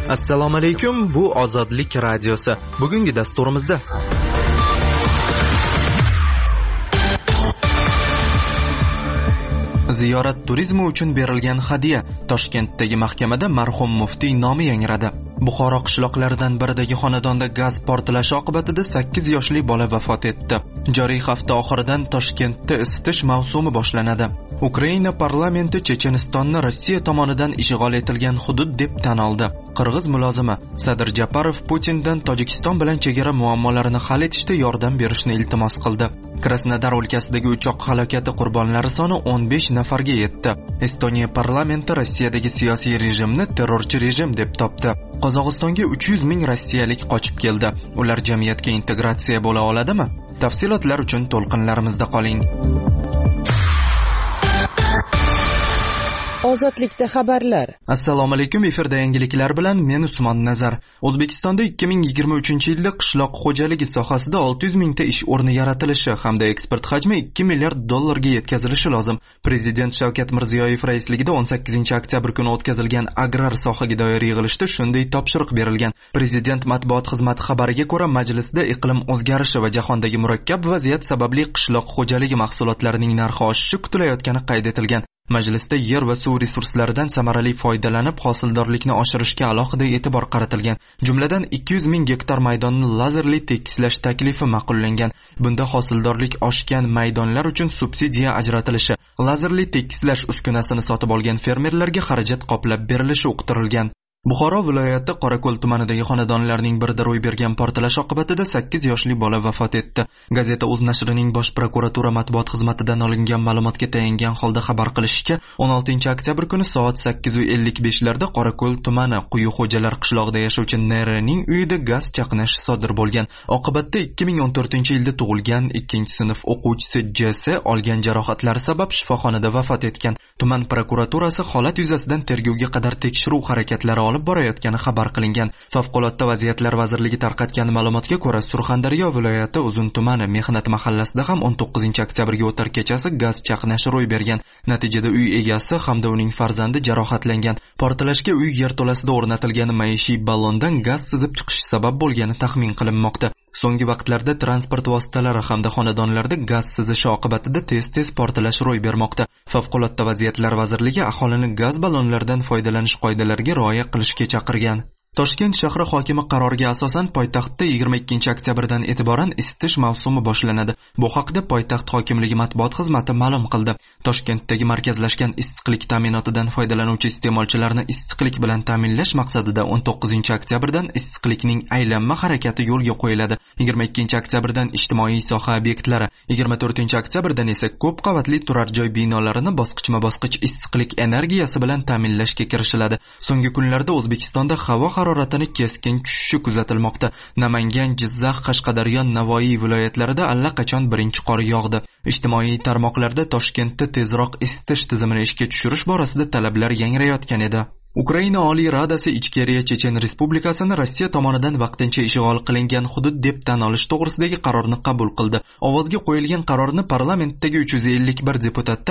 Assalomu alaykum, bu Ozodlik radiosi. Bugungi dasturimizda ziyorat turizmi uchun berilgan hadya. Toshkentdagi mahkamada marhum muftiy nomi yangradi. Buxoro qishloqlaridan biridagi xonadonda gaz portlashi oqibatida 8 yoshli bola vafot etdi. Joriy hafta oxiridan Toshkentda isitish mavsumi boshlanadi. Ukraina parlamenti Chechenistonni Rossiya tomonidan ishg'ol etilgan hudud deb tan oldi. Qirg'iz mulozimi Sadir Japarov Putindan Tojikiston bilan chegara muammolarini hal etishda yordam berishni iltimos qildi. Krasnodar o'lkasidagi uchoq halokati qurbonlari soni 15 nafarga yetdi. Estoniya parlamenti Rossiyadagi siyosiy rejimni terrorchi rejim deb topdi. Qozog'istonga 300 ming rossiyalik qochib keldi. Ular jamiyatga integratsiya bo'la oladimi? Tafsilotlar uchun to'lqinlarimizda qoling. Ozodlikda xabarlar. Assalomu alaykum, efirda yangiliklar bilan men Usmon Nazar. O'zbekistonda 2023-yilda qishloq xo'jaligi sohasida 600 mingta ish o'rni yaratilishi hamda eksport hajmi 2 milliard dollarga yetkazilishi lozim. Prezident Shavkat Mirziyoyev raisligida 18-oktyabr kuni o'tkazilgan agrar sohaga doir yig'ilishda shunday topshiriq berilgan. Prezident matbuot xizmati xabariga ko'ra, majlisda iqlim o'zgarishi va jahondagi murakkab vaziyat sababli qishloq xo'jaligi mahsulotlarining narxi oshishi kutilayotgani qayd etilgan. Majlisda yer va suv resurslaridan samarali foydalanib hosildorlikni oshirishga alohida e'tibor qaratilgan. Jumladan 200 ming gektar maydonni lazerli tekislash taklifi ma'qullangan. Bunda hosildorlik oshgan maydonlar uchun subsidiya ajratilishi, lazerli tekislash uskunasini sotib olgan fermerlarga xarajat qoplab berilishi uqtirilgan. Buxoro viloyati Qorako'l tumanidagi xonadonlarning birida ro'y bergan portlash oqibatida 8 yoshli bola vafot etdi. Gazeta Uz nashrining bosh prokuratura matbuot xizmatidan olingan ma'lumotga tayangan holda xabar qilishicha, 16-oktyabr kuni soat 8:55 larda Qorako'l tumani Quyuxo'jalar qishlog'ida yashovchi N.R.ning uyida gaz chaqnashi sodir bo'lgan. Oqibatda 2014-yilda tug'ilgan 2-sinf o'quvchisi J.S. olgan jarohatlari sabab shifoxonada vafot etgan. Tuman prokuraturasi holat yuzasidan tergovga qadar tekshiruv harakatlari olib borayotgani xabar qilingan. Favqulodda vaziyatlar vazirligi tarqatgan ma'lumotga ko'ra, Surxondaryo viloyati Uzun tumani Mehnat mahallasida ham 19-oktyabrga o'tar kechasi gaz chaqnashi ro'y bergan. Natijada uy egasi hamda uning farzandi jarohatlangan. Portlashga uy yerto'lasida o'rnatilgan maishiy ballondan gaz sizib chiqishi sabab bo'lgani taxmin qilinmoqda. So'nggi vaqtlarda transport vositalari hamda xonadonlarda gaz sizishi oqibatida tez-tez portlash ro'y bermoqda. Favqulodda vaziyatlar vazirligi aholini gaz ballonlaridan foydalanish qoidalariga rioya qilishga chaqirgan. Toshkent shahri hokimi qaroriga asosan poytaxtda 22-oktyabrdan e'tiboran isitish mavsumi boshlanadi. Bu haqda poytaxt hokimligi matbuot xizmati ma'lum qildi. Toshkentdagi markazlashgan issiqlik ta'minotidan foydalanuvchi iste'molchilarni issiqlik bilan ta'minlash maqsadida 19-oktyabrdan issiqlikning aylanma harakati yo'lga qo'yiladi. 22-oktyabrdan ijtimoiy soha obyektlari, 24-oktyabrdan esa ko'p qavatli turar joy binolarini bosqichma-bosqich issiqlik energiyasi bilan ta'minlashga kirishiladi. So'nggi kunlarda O'zbekistonda havo haroratini keskin tushishi kuzatilmoqda. Namangan, Jizzax, Qashqadaryo, Navoiy viloyatlarida allaqachon birinchi qor yog'di. Ijtimoiy tarmoqlarda Toshkentda tezroq isitish tizimini ishga tushirish borasida talablar yangrayotgan edi. Ukraina Oliy Radasi Ichkeriya Chechen Respublikasini Rossiya tomonidan vaqtincha ishg'ol qilingan hudud deb tan olish to'g'risidagi qarorni qabul qildi. Ovozga qo'yilgan qarorni parlamentdagi 351 deputatdan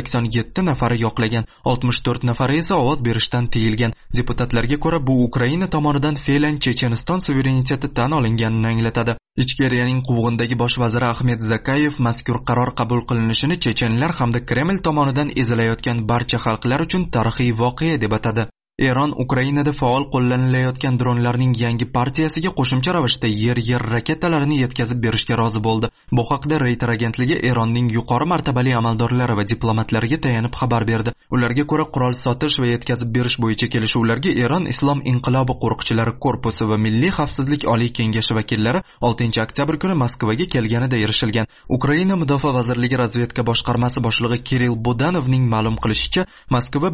287 nafari yoqlagan, 64 nafari esa ovoz berishdan tiyilgan. Deputatlarga ko'ra, bu Ukraina tomonidan fe'lan Checheniston suvereniteti tan olinganini anglatadi. Ichkeriyaning quvg'indagi bosh vaziri Ahmet Zakayev mazkur qaror qabul qilinishini chechenlar hamda Kreml tomonidan ezilayotgan barcha xalqlar uchun tarixiy voqea deb atadi. Eron Ukrainada faol qo'llanilayotgan dronlarning yangi partiyasiga qo'shimcha ravishda yer raketalarini yetkazib berishga rozi bo'ldi. Bu haqda Reuters agentligi Eronning yuqori martabali amaldorlari va diplomatlariga tayanib xabar berdi. Ularga ko'ra, qurol sotish va yetkazib berish bo'yicha kelishuvlarga Eron Islom inqilobi qo'riqchilari korpusi va Milliy xavfsizlik oliy kengashi vakillari 6-oktyabr kuni Moskvaga kelganida erishilgan. Ukraina Mudofaa vazirligi razvedka boshqarmasi boshlig'i Kirill Budanovning ma'lum qilishicha, Moskva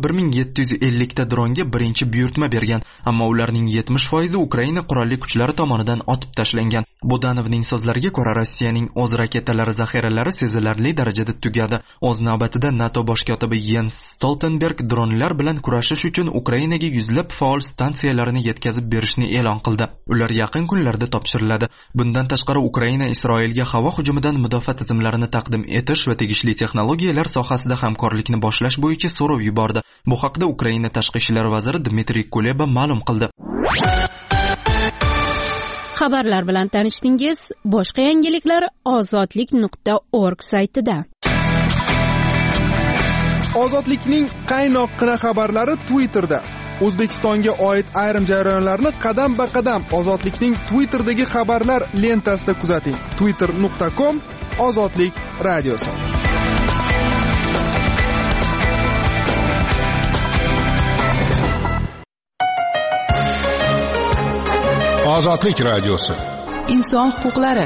1750 ta dronga birinchi buyurtma bergan, ammo ularning 70% Ukraina qurolli kuchlari tomonidan otib tashlangan. Budanovning so'zlariga ko'ra, Rossiyaning o'z raketalari zaxiralari sezilarli darajada tugadi. O'z navbatida NATO bosh kotibi Jens Stoltenberg dronlar bilan kurashish uchun Ukrainaga yuzlab faol stansiyalarini yetkazib berishni e'lon qildi. Ular yaqin kunlarda topshiriladi. Bundan tashqari, Ukraina Isroilga havo hujumidan mudofaa tizimlarini taqdim etish va tegishli texnologiyalar sohasida hamkorlikni boshlash bo'yicha so'rov yubordi. Bu haqda Ukraina tashqi ishlar vaziri Dmitriy Kuleba ma'lum qildi. Xabarlar bilan tanishdingiz. Boshqa yangiliklar ozodlik.org saytida. Ozodlikning qaynoqqina xabarlari Twitterda. O'zbekistonga oid ayrim jarayonlarni qadam-ba-qadam Ozodlikning Twitterdagi xabarlar lentasida kuzating. twitter.com Ozodlik radiosi. Ozodlik radiosi. Inson huquqlari.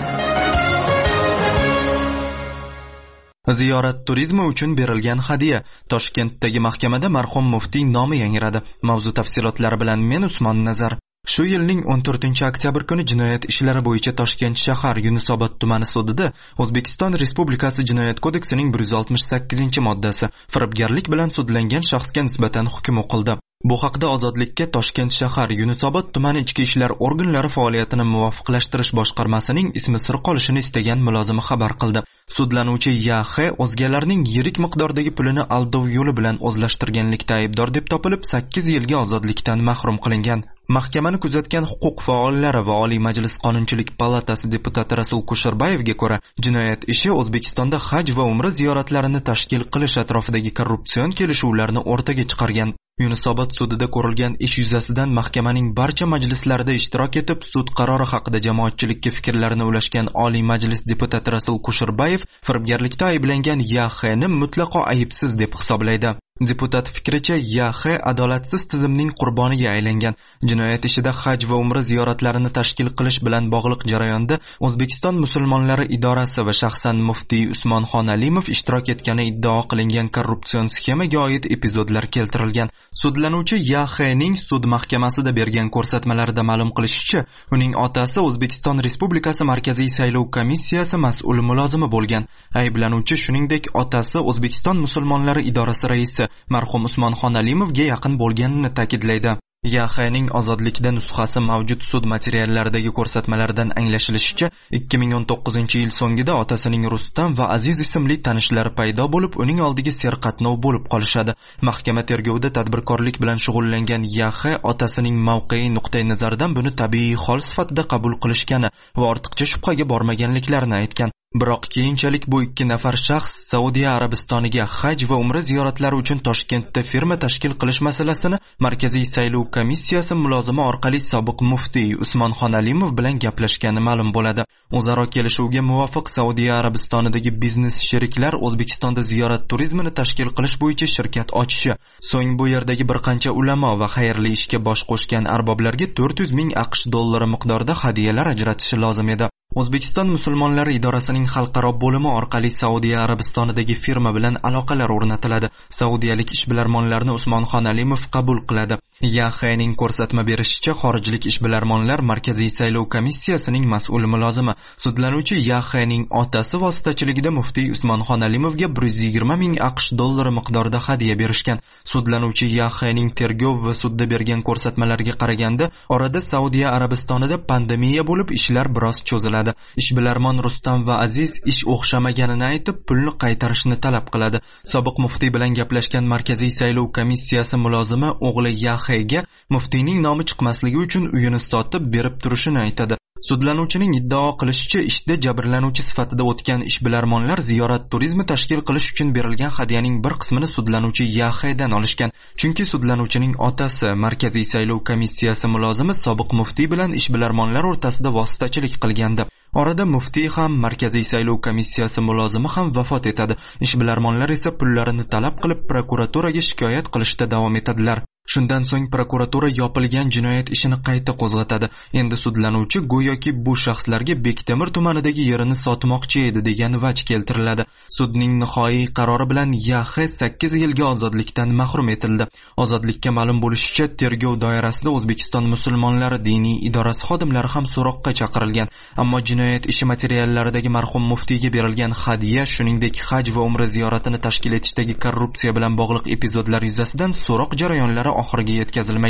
Ziyorat turizmi uchun berilgan hadiya. Toshkentdagi mahkamada marhum muftiy nomi yangradi. Mavzu tafsilotlari bilan men Usmon Nazar. Shu yilning 14-oktyabr kuni jinoyat ishlari bo'yicha Toshkent shahar Yunusobod tumani sudida O'zbekiston Respublikasi Jinoyat kodeksining 168-moddasi firibgarlik bilan sudlangan shaxsga nisbatan hukm o'qildi. Bu haqda Ozodlikka Toshkent shahar Yunusobod tumani ichki ishlar organlari faoliyatini muvofiqlashtirish boshqarmasining ismi sir qolishini istagan mulozimi xabar qildi. Sudlanuvchi YH o'zgalarning yirik miqdordagi pulini aldov yo'li bilan o'zlashtirganlikda aybdor deb topilib 8 yilga ozodlikdan mahrum qilingan. Mahkamani kuzatgan huquq faollari va Oliy Majlis Qonunchilik palatasi deputati Rasul Kusherbayevga ko'ra, jinoyat ishi O'zbekistonda haj va umra ziyoratlarini tashkil qilish atrofidagi korrupsion kelishuvlarni o'rtaga chiqargan. Yunusobod sudida ko'rilgan ish yuzasidan mahkamaning barcha majlislarida ishtirok etib, sud qarori haqida jamoatchilikka fikrlarini ulashgan Oliy Majlis deputati Rasul Kusherbayev firibgarlikda ayblangan YHni mutlaqo aybsiz deb hisoblaydi. Deputat fikricha, YH adolatsiz tizimning qurboniga aylangan. Jinoyat ishida haj va umra ziyoratlarini tashkil qilish bilan bog'liq jarayonda O'zbekiston musulmonlari idorasi va shaxsan muftiy Usmonxon Alimov ishtirok etgani iddao qilingan korrupsion sxemaga oid epizodlar keltirilgan. Sudlanuvchi YHning sud mahkamasida bergan ko'rsatmalarida ma'lum qilishicha, uning otasi O'zbekiston Respublikasi Markaziy saylov komissiyasi mas'ul mulozimi bo'lgan. Ayblanuvchi shuningdek otasi O'zbekiston musulmonlari idorasi raisi marhum Usmonxon Alimovga yaqin bo'lganini ta'kidlaydi. YHning Ozodlikda nusxasi mavjud sud materiallaridagi ko'rsatmalardan anglashilishicha, 2019-yil so'ngida otasining Rustam va Aziz ismli tanishlari paydo bo'lib, uning oldiga serqatnov bo'lib qolishadi. Mahkama tergovida tadbirkorlik bilan shug'ullangan YH otasining mavqei nuqtai nazaridan buni tabiiy hol sifatida qabul qilishgani va ortiqcha shubhaga bormaganliklarini aytgan. Biroq keyinchalik bu ikki nafar shaxs Saudiya Arabistoniga haj va umra ziyoratlari uchun Toshkentda firma tashkil qilish masalasini Markaziy saylov komissiyasi mulozimi orqali sobiq muftiy Usmonxon Alimov bilan gaplashgani ma'lum bo'ladi. O'zaro kelishuvga muvofiq Saudiya Arabistonidagi biznes sheriklar O'zbekistonda ziyorat turizmini tashkil qilish bo'yicha shirkat ochishi, so'ng bu yerdagi bir qancha ulamo va xayrli ishga bosh qo'shgan arboblarga 400 ming AQSh dollari miqdorida hadiyalar ajratishi lozim edi. O'zbekiston musulmonlari idorasining xalqaro bo'limi orqali Saudiya Arabistonidagi firma bilan aloqalar o'rnatiladi. Saudiyalik ishbilarmonlarni Usmonxon Alimov qabul qiladi. YHning ko'rsatma berishicha, xorijlik ishbilarmonlar Markaziy saylov komissiyasining mas'ul mulozimi. Sudlanuvchi YHning otasi vositachiligida muftiy Usmonxon Alimovga 120 ming AQSh dollari miqdorida hadiya berishgan. Sudlanuvchi YHning tergov va sudda bergan ko'rsatmalariga qaraganda, orada Saudiya Arabistonida pandemiya bo'lib, ishlar biroz cho'ziladi. Ishbilarmon Rustam va Aziz ish o'xshamaganini aytib, pulni qaytarishni talab qiladi. Sobiq muftiy bilan gaplashgan Markaziy saylov komissiyasi mulozimi o'g'li YHga muftiyning nomi chiqmasligi uchun uyini sotib berib turishini aytadi. Sudlanuvchining iddao qilishicha, ishda jabrlanuvchi sifatida o'tgan ishbilarmonlar ziyorat turizmi tashkil qilish uchun berilgan hadiyaning bir qismini sudlanuvchi YHdan olishgan. Chunki sudlanuvchining otasi Markaziy saylov komissiyasi mulozimi sobiq muftiy bilan ishbilarmonlar o'rtasida vositachilik qilgandi. Orada muftiy ham, Markaziy saylov komissiyasi mulozimi ham vafot etadi. Ishbilarmonlar esa pullarini talab qilib prokuraturaga shikoyat qilishda davom etadilar. Shundan so'ng prokuratura yopilgan jinoyat ishini qayta qo'zg'atadi. Endi sudlanuvchi go'yoki bu shaxslarga Bektemir tumanidagi yerini sotmoqchi edi degan vaj keltiriladi. Sudning nihoyiy qarori bilan YH 8 yilga ozodlikdan mahrum etildi. Ozodlikka ma'lum bo'lishicha, tergov doirasida O'zbekiston musulmonlari diniy idorasi xodimlari ham so'roqqa chaqirilgan. Ammo jinoyat ishi materiallaridagi marhum muftiyga berilgan hadiya, shuningdek haj va umra ziyoratini tashkil etishdagi korrupsiya bilan bog'liq epizodlar yuzasidan so'roq jarayonlari oxiriga yetkazilmagan.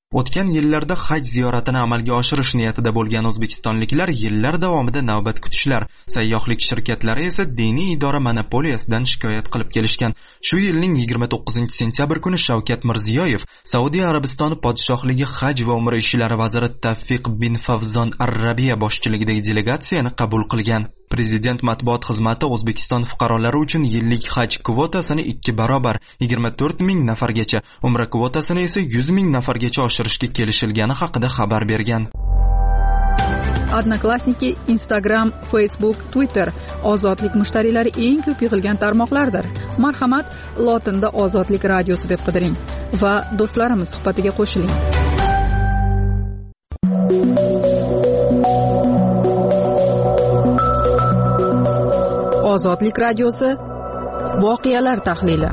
O'tgan yillarda haj ziyoratini amalga oshirish niyatida bo'lgan o'zbekistonliklar yillar davomida navbat kutishlar. Sayyohlik shirkatlari esa diniy idora monopoliyasidan shikoyat qilib kelishgan. Shu yilning 29-sentyabr kuni Shavkat Mirziyoyev Saudiya Arabistoni podshohligi haj va umra ishlari vaziri Tavfiq bin Favzon Ar-Rabiya boshchiligidagi delegatsiyani qabul qilgan. Prezident matbuot xizmati O'zbekiston fuqarolari uchun yillik haj kvotasini 2 barobar 24 ming nafargacha, umra kvotasini esa 100 ming nafargacha oshirishga kelishilgani haqida xabar bergan. Odnoklassniki, Instagram, Facebook, Twitter ozodlik mushtariylari eng ko'p yig'ilgan tarmoqlardir. Marhamat, lotinda Ozodlik radiosi deb qidiring va do'stlarimiz suhbatiga qo'shiling. Ozodlik radiosi voqealar tahlili.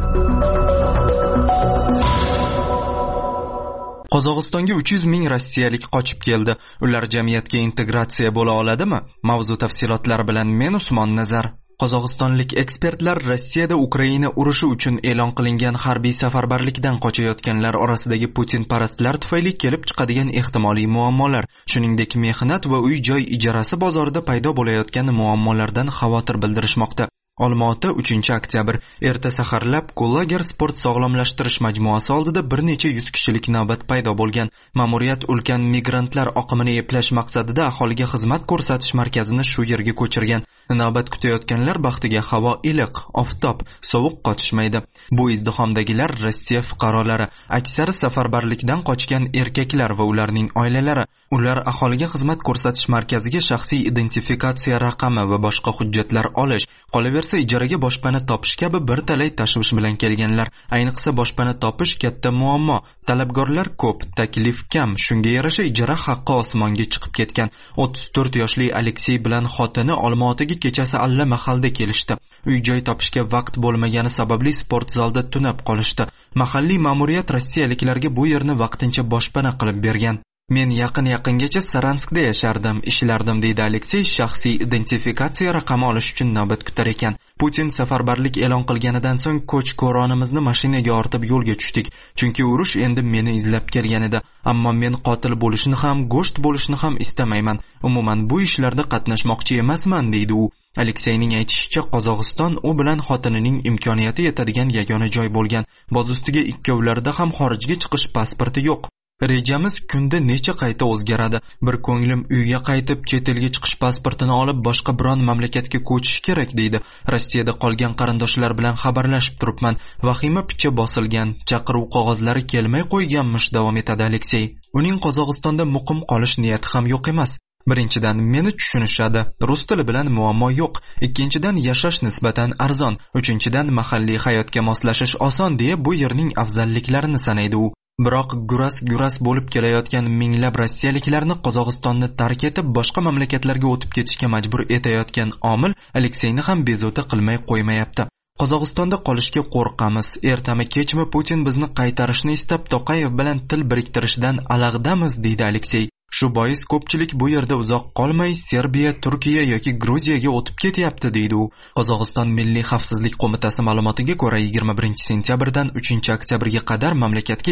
Qozog'istonga 300 ming rossiyalik qochib keldi. Ular jamiyatga integratsiya bo'la oladimi? Mavzu tafsilotlari bilan men Usmon Nazar. Qozog'istonlik ekspertlar Rossiyada Ukraina urushi uchun e'lon qilingan harbiy safarbarlikdan qochayotganlar orasidagi Putin-parastlar tufayli kelib chiqadigan ehtimoliy muammolar, shuningdek mehnat va uy-joy ijarasi bozorida paydo bo'layotgan muammolardan xavotir bildirishmoqda. Olmaota 3-oktyabr erta saharlab Kulager sport sog'lomlashtirish majmuasi oldida bir necha 100 kishilik navbat paydo bo'lgan. Ma'muriyat ulkan migrantlar oqimini eplash maqsadida aholiga xizmat ko'rsatish markazini shu yerga ko'chirgan. Navbat kutayotganlar baxtiga havo iliq, oftob, sovuq qotishmaydi. Bu izdihomdagilar Rossiya fuqarolari, aksari safarbarlikdan qochgan erkaklar va ularning oilalari. Ular aholiga xizmat ko'rsatish markaziga shaxsiy identifikatsiya raqami va boshqa hujjatlar olish, qolaversa ijaraga boshpana topish kabi bir talay tashvish bilan kelganlar. Ayniqsa boshpana topish katta muammo. Talabgorlar ko'p, taklif kam. Shunga yarasha ijara haqqi osmonga chiqib ketgan. 34 yoshli Aleksey bilan xotini Olmaotaga kechasi alla mahalda kelishdi. Uy-joy topishga vaqt bo'lmagani sababli sport zalda tunab qolishdi. Mahalliy ma'muriyat rossiyaliklarga bu yerni vaqtincha boshpana qilib bergan. Men yaqingacha Saranskda yashardim, ishlardim deydi Aleksey shaxsiy identifikatsiya raqami olish uchun navbat kutar ekan. Putin safarbarlik e'lon qilganidan so'ng ko'ch-ko'ronimizni mashinaga ortib yo'lga tushdik. Chunki urush endi meni izlab kelgan edi. Ammo men qotil bo'lishni ham, go'sht bo'lishni ham istamayman. Umuman bu ishlarda qatnashmoqchi emasman deydi u. Alekseyning aytishicha, Qozog'iston u bilan xotinining imkoniyati yetadigan yagona joy bo'lgan. Boz ustiga ikkovlarida ham xorijga chiqish pasporti yo'q. Rejamiz kunda necha qayta o'zgaradi. Bir ko'nglim uyga qaytib, chet elga chiqish pasportini olib boshqa biron mamlakatga ko'chish kerak deydi. Rossiyada qolgan qarindoshlar bilan xabarlashib turibman. Vahima picha bosilgan, chaqiruv qog'ozlari kelmay qo'yganmish, davom etadi Aleksey. Uning Qozog'istonda muqim qolish niyati ham yo'q emas. Birinchidan meni tushunishadi, rus tili bilan muammo yo'q. Ikkinchidan yashash nisbatan arzon. Uchinchidan mahalliy hayotga moslashish oson deya bu yerning afzalliklarini sanaydi u. Biroq guras bo'lib kelayotgan minglab rossiyaliklarni Qozog'istonni tark etib boshqa mamlakatlarga o'tib ketishga majbur etayotgan omil Alekseyni ham bezovta qilmay qo'ymayapti. Qozog'istonda qolishga qo'rqamiz. Ertami kechmi Putin bizni qaytarishni istab Toqayev bilan til biriktirishdan alag'damiz deydi Aleksey. Shu bois ko'pchilik bu yerda uzoq qolmay Serbiya, Turkiya yoki Gruziyaga o'tib ketyapti deydi u. Qozog'iston Milliy xavfsizlik qo'mitasi ma'lumotiga ko'ra 21-sentyabrdan 3-oktyabrga qadar mamlakatga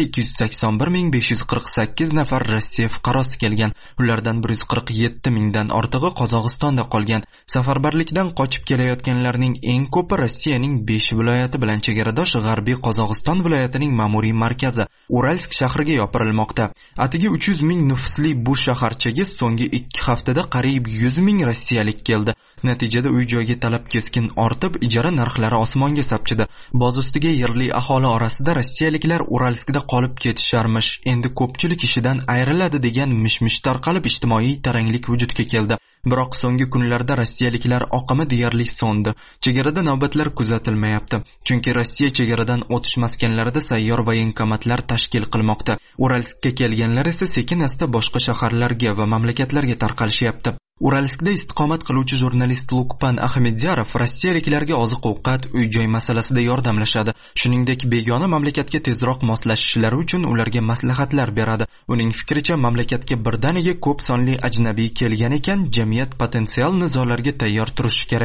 281.548 nafar Rossiya fuqarosi kelgan. Ulardan 147 mingdan ortig'i Qozog'istonda qolgan. Safarbarlikdan qochib kelayotganlarning eng ko'pi Rossiyaning 5 viloyati bilan chegaradosh G'arbiy Qozog'iston viloyatining ma'muriy markazi Uralsk shahriga yopirilmoqda. Atigi 300 ming nufusli bu shaharchaga so'nggi 2 haftada qariyb 100 ming rossiyalik keldi. Natijada uy-joyga talab keskin ortib, ijara narxlari osmonga sapchidi. Boz ustiga yerli aholi orasida rossiyaliklar Uralskda qolib ketisharmish, endi ko'pchilik ishidan ayriladi degan mish-mish tarqalib ijtimoiy taranglik vujudga keldi. Biroq so'nggi kunlarda rossiyaliklar oqimi deyarli so'ndi. Chegarada navbatlar kuzatilmayapti. Chunki Rossiya chegaradan o'tish maskanlarida sayyor voyenkomatlar tashkil qilmoqda. Uralskka kelganlar esa sekin-asta boshqa shaharlarga va mamlakatlarga tarqalishyapti. Uralskda istiqomat qiluvchi jurnalist Lukpan Ahmedjarov rossiyaliklarga oziq-ovqat, uy-joy masalasida yordamlashadi. Shuningdek, begona mamlakatga tezroq moslashishlari uchun ularga maslahatlar beradi. Uning fikricha, mamlakatga birdaniga ko'p sonli ajnabiy kelgan ekan, jamiyat potensial nizolarga tayyor turishi kerak.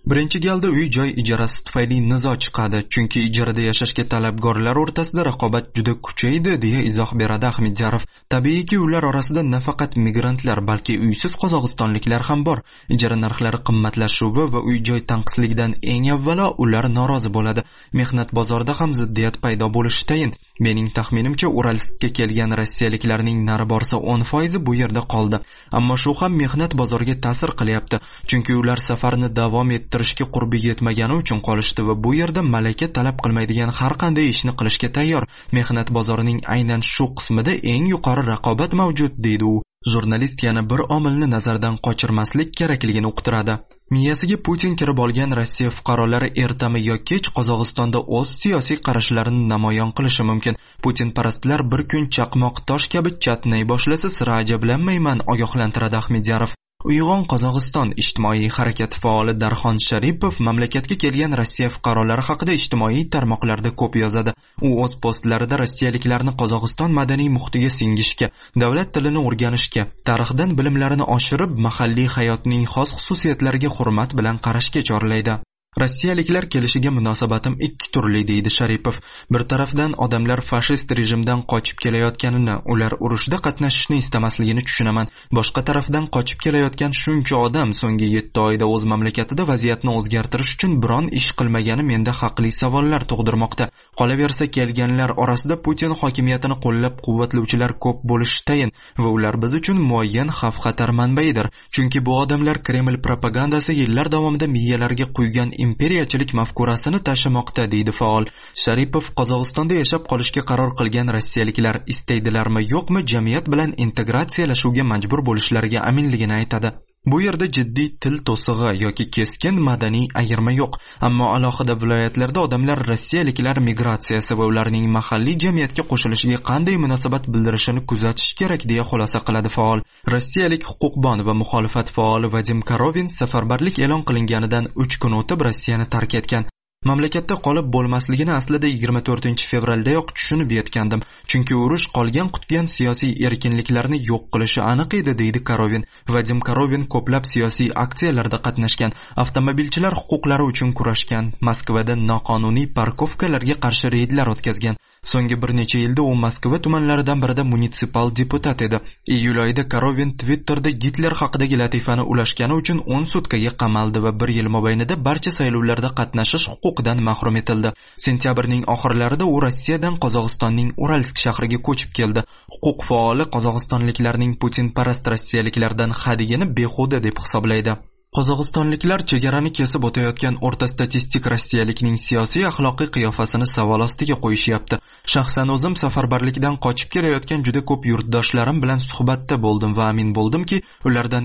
Birinchi galda uy-joy ijarasi tufayli nizo chiqadi, chunki ijarada yashashga talabgorlar o'rtasida raqobat juda kuchaydi, deya izoh beradi Ahmedjarov. Tabiiyki, ular orasida nafaqat migrantlar, balki uysiz qozog'istonliklar ham bor. Ijara narxlari qimmatlashuvi va uy-joy tanqisligidan eng avvalo ular norozi bo'ladi. Mehnat bozorida ham ziddiyat paydo bo'lishi tayin. Mening taxminimcha, Uralskka kelgan rossiyaliklarning nari borsa 10% bu yerda qoldi. Ammo shu ham mehnat bozoriga ta'sir qilyapti, chunki ular safarni davom ettirishga qurbi yetmagani uchun qolishdi va bu yerda malaka talab qilmaydigan har qanday ishni qilishga tayyor. Mehnat bozorining aynan shu qismida eng yuqori raqobat mavjud, deydi u. Jurnalist yana bir omilni nazardan qochirmaslik kerakligini uqtiradi. Miyasiga Putin kirib olgan Rossiya fuqarolari ertami yo kech Qozog'istonda o'z siyosiy qarashlarini namoyon qilishi mumkin. Putin parastlar bir kun chaqmoq tosh kabi chatnay boshlasa sira ajablanmayman, ogohlantiradi Ahmedjarov. Uyg'on Qozog'iston ijtimoiy harakati faoli Darxon Sharipov mamlakatga kelgan Rossiya fuqarolari haqida ijtimoiy tarmoqlarda ko'p yozadi. U o'z postlarida rossiyaliklarni Qozog'iston madaniy muhitiga singishga, davlat tilini o'rganishga, tarixdan bilimlarini oshirib, mahalliy hayotning xos xususiyatlariga hurmat bilan qarashga chorlaydi. Rossiyaliklar kelishiga munosabatim ikki turli, deydi Sharipov. Bir tarafdan odamlar fashist rejimdan qochib kelayotganini, ular urushda qatnashishni istamasligini tushunaman. Boshqa tarafdan qochib kelayotgan shuncha odam so'nggi 7 oyda o'z mamlakatida vaziyatni o'zgartirish uchun biron ish qilmagani menda haqli savollar tug'dirmoqda. Qolaversa, kelganlar orasida Putin hokimiyatini qo'llab-quvvatlovchilar ko'p bo'lishi tayin va ular biz uchun muayyan xavf-xatar manbaidir. Chunki bu odamlar Kreml propagandasi yillar davomida miyalarga quygan imperiyachilik mafkurasini tashamoqda, deydi faol. Sharipov Qozog'istonda yashab qolishga qaror qilgan rossiyaliklar istaydilarmi yo'qmi jamiyat bilan integratsiyalashuvga majbur bo'lishlariga aminligini aytadi. Bu yerda jiddiy til to'sig'i yoki keskin madaniy ayirma yo'q, ammo alohida viloyatlarda odamlar rossiyaliklar migratsiyasi va ularning mahalliy jamiyatga qo'shilishiga qanday munosabat bildirishini kuzatish kerak, deya xulosa qiladi faol. Rossiyalik huquqbon va muxolifat faoli Vadim Korovin safarbarlik e'lon qilinganidan 3 kun o'tib Rossiyani tark etgan. Mamlakatda qolib bo'lmasligini aslida 24-fevraldayoq tushunib yetgandim, chunki urush qolgan qutgan siyosiy erkinliklarni yo'q qilishi aniq edi, deydi Korovin. Vadim Korovin ko'plab siyosiy aksiyalarda qatnashgan, avtomobilchilar huquqlari uchun kurashgan, Moskvada noqonuniy parkovkalarga qarshi reydlar o'tkazgan. So'nggi bir necha yilda u Moskva tumanlaridan birida munitsipal deputat edi. Iyul oyida Korovin Twitterda Gitler haqidagi latifani ulashgani uchun 10 sutkaga qamaldi va 1 yil mobaynida barcha saylovlarda qatnashish huquqidan mahrum etildi. Sentyabrning oxirlarida u Rossiyadan Qozog'istonning Uralsk shahriga ko'chib keldi. Huquq faoli qozog'istonliklarning Putin parast rossiyaliklardan hadigini behuda deb hisoblaydi. Qozog'istonliklar chegarani kesib o'tayotgan o'rta statistik rossiyalikning siyosiy axloqiy qiyofasini savol ostiga qo'yishyapti. Shaxsan o'zim safarbarlikdan qochib kelayotgan juda ko'p yurtdoshlarim bilan suhbatda bo'ldim va amin bo'ldimki, ulardan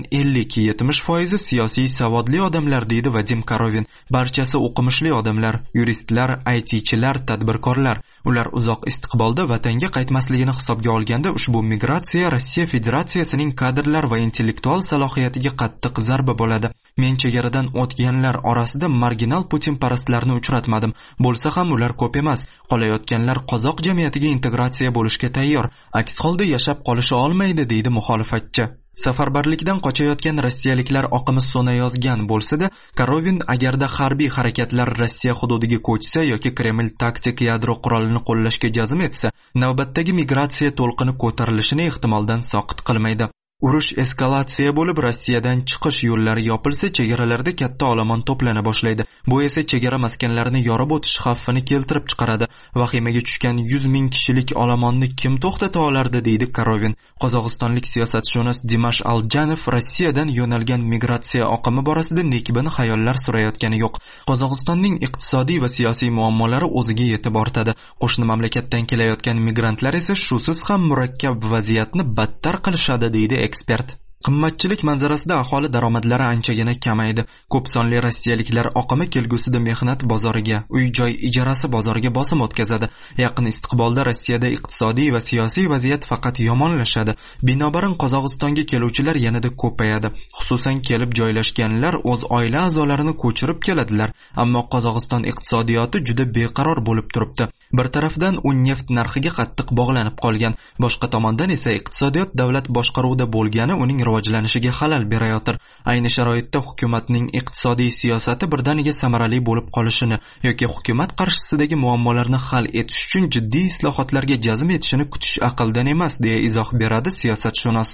50-70% siyosiy savodli odamlar, deydi Vadim Korovin. Barchasi o'qimishli odamlar, yuristlar, ITchilar, tadbirkorlar. Ular uzoq istiqbolda vatanga qaytmasligini hisobga olganda ushbu migratsiya Rossiya Federatsiyasining kadrlar va intellektual salohiyatiga qattiq zarba bo'ladi. Men chegaradan o'tganlar orasida marginal Putin parastlarni uchratmadim. Bo'lsa ham ular ko'p emas. Qolayotganlar qozoq jamiyatiga integratsiya bo'lishga tayyor. Aks holda yashab qolishi olmaydi, deydi muxolifatchi. Safarbarlikdan qochayotgan rossiyaliklar oqimi so'nayozgan bo'lsa-da, Korovin agarda harbiy harakatlar Rossiya hududiga ko'chsa yoki Kreml taktik yadro qurolini qo'llashga jazm etsa, navbatdagi migratsiya to'lqini ko'tarilishini ehtimoldan soqit qilmaydi. Urush eskalatsiya bo'lib, Rossiyadan chiqish yo'llari yopilsa, chegaralarda katta olomon to'plana boshlaydi. Bu esa chegara maskanlarini yorib o'tish xavfini keltirib chiqaradi. Vahimaga tushgan 100 ming kishilik olomonni kim to'xtata olardi, deydi Korovin. Qozog'istonlik siyosatshunos Dimash Aljanov Rossiyadan yo'nalgan migratsiya oqimi borasida nekbin xayollar surayotgani yo'q. Qozog'istonning iqtisodiy va siyosiy muammolari o'ziga yetib ortadi. Qo'shni mamlakatdan kelayotgan migrantlar esa shusiz ham murakkab vaziyatni battar qilishadi, deydi ekspert. Qimmatchilik manzarasida aholi daromadlari anchagina kamaydi. Ko'p sonli rossiyaliklar oqimi kelgusida mehnat bozoriga, uy-joy ijarasi bozoriga bosim o'tkazadi. Yaqin istiqbolda Rossiyada iqtisodiy va siyosiy vaziyat faqat yomonlashadi. Binobarin Qozog'istonga keluvchilar yanada ko'payadi. Xususan kelib joylashganlar o'z oila a'zolarini ko'chirib keladilar. Ammo Qozog'iston iqtisodiyoti juda beqaror bo'lib turibdi. Bir tarafdan u neft narxiga qattiq bog'lanib qolgan, boshqa tomondan esa iqtisodiyot davlat boshqaruvida bo'lgani uning rivojlanishiga xalal berayotir. Ayni sharoitda hukumatning iqtisodiy siyosati birdaniga samarali bo'lib qolishini yoki hukumat qarshisidagi muammolarni hal etish uchun jiddiy islohotlarga jazm etishini kutish aqldan emas, deya izoh beradi siyosatshunos.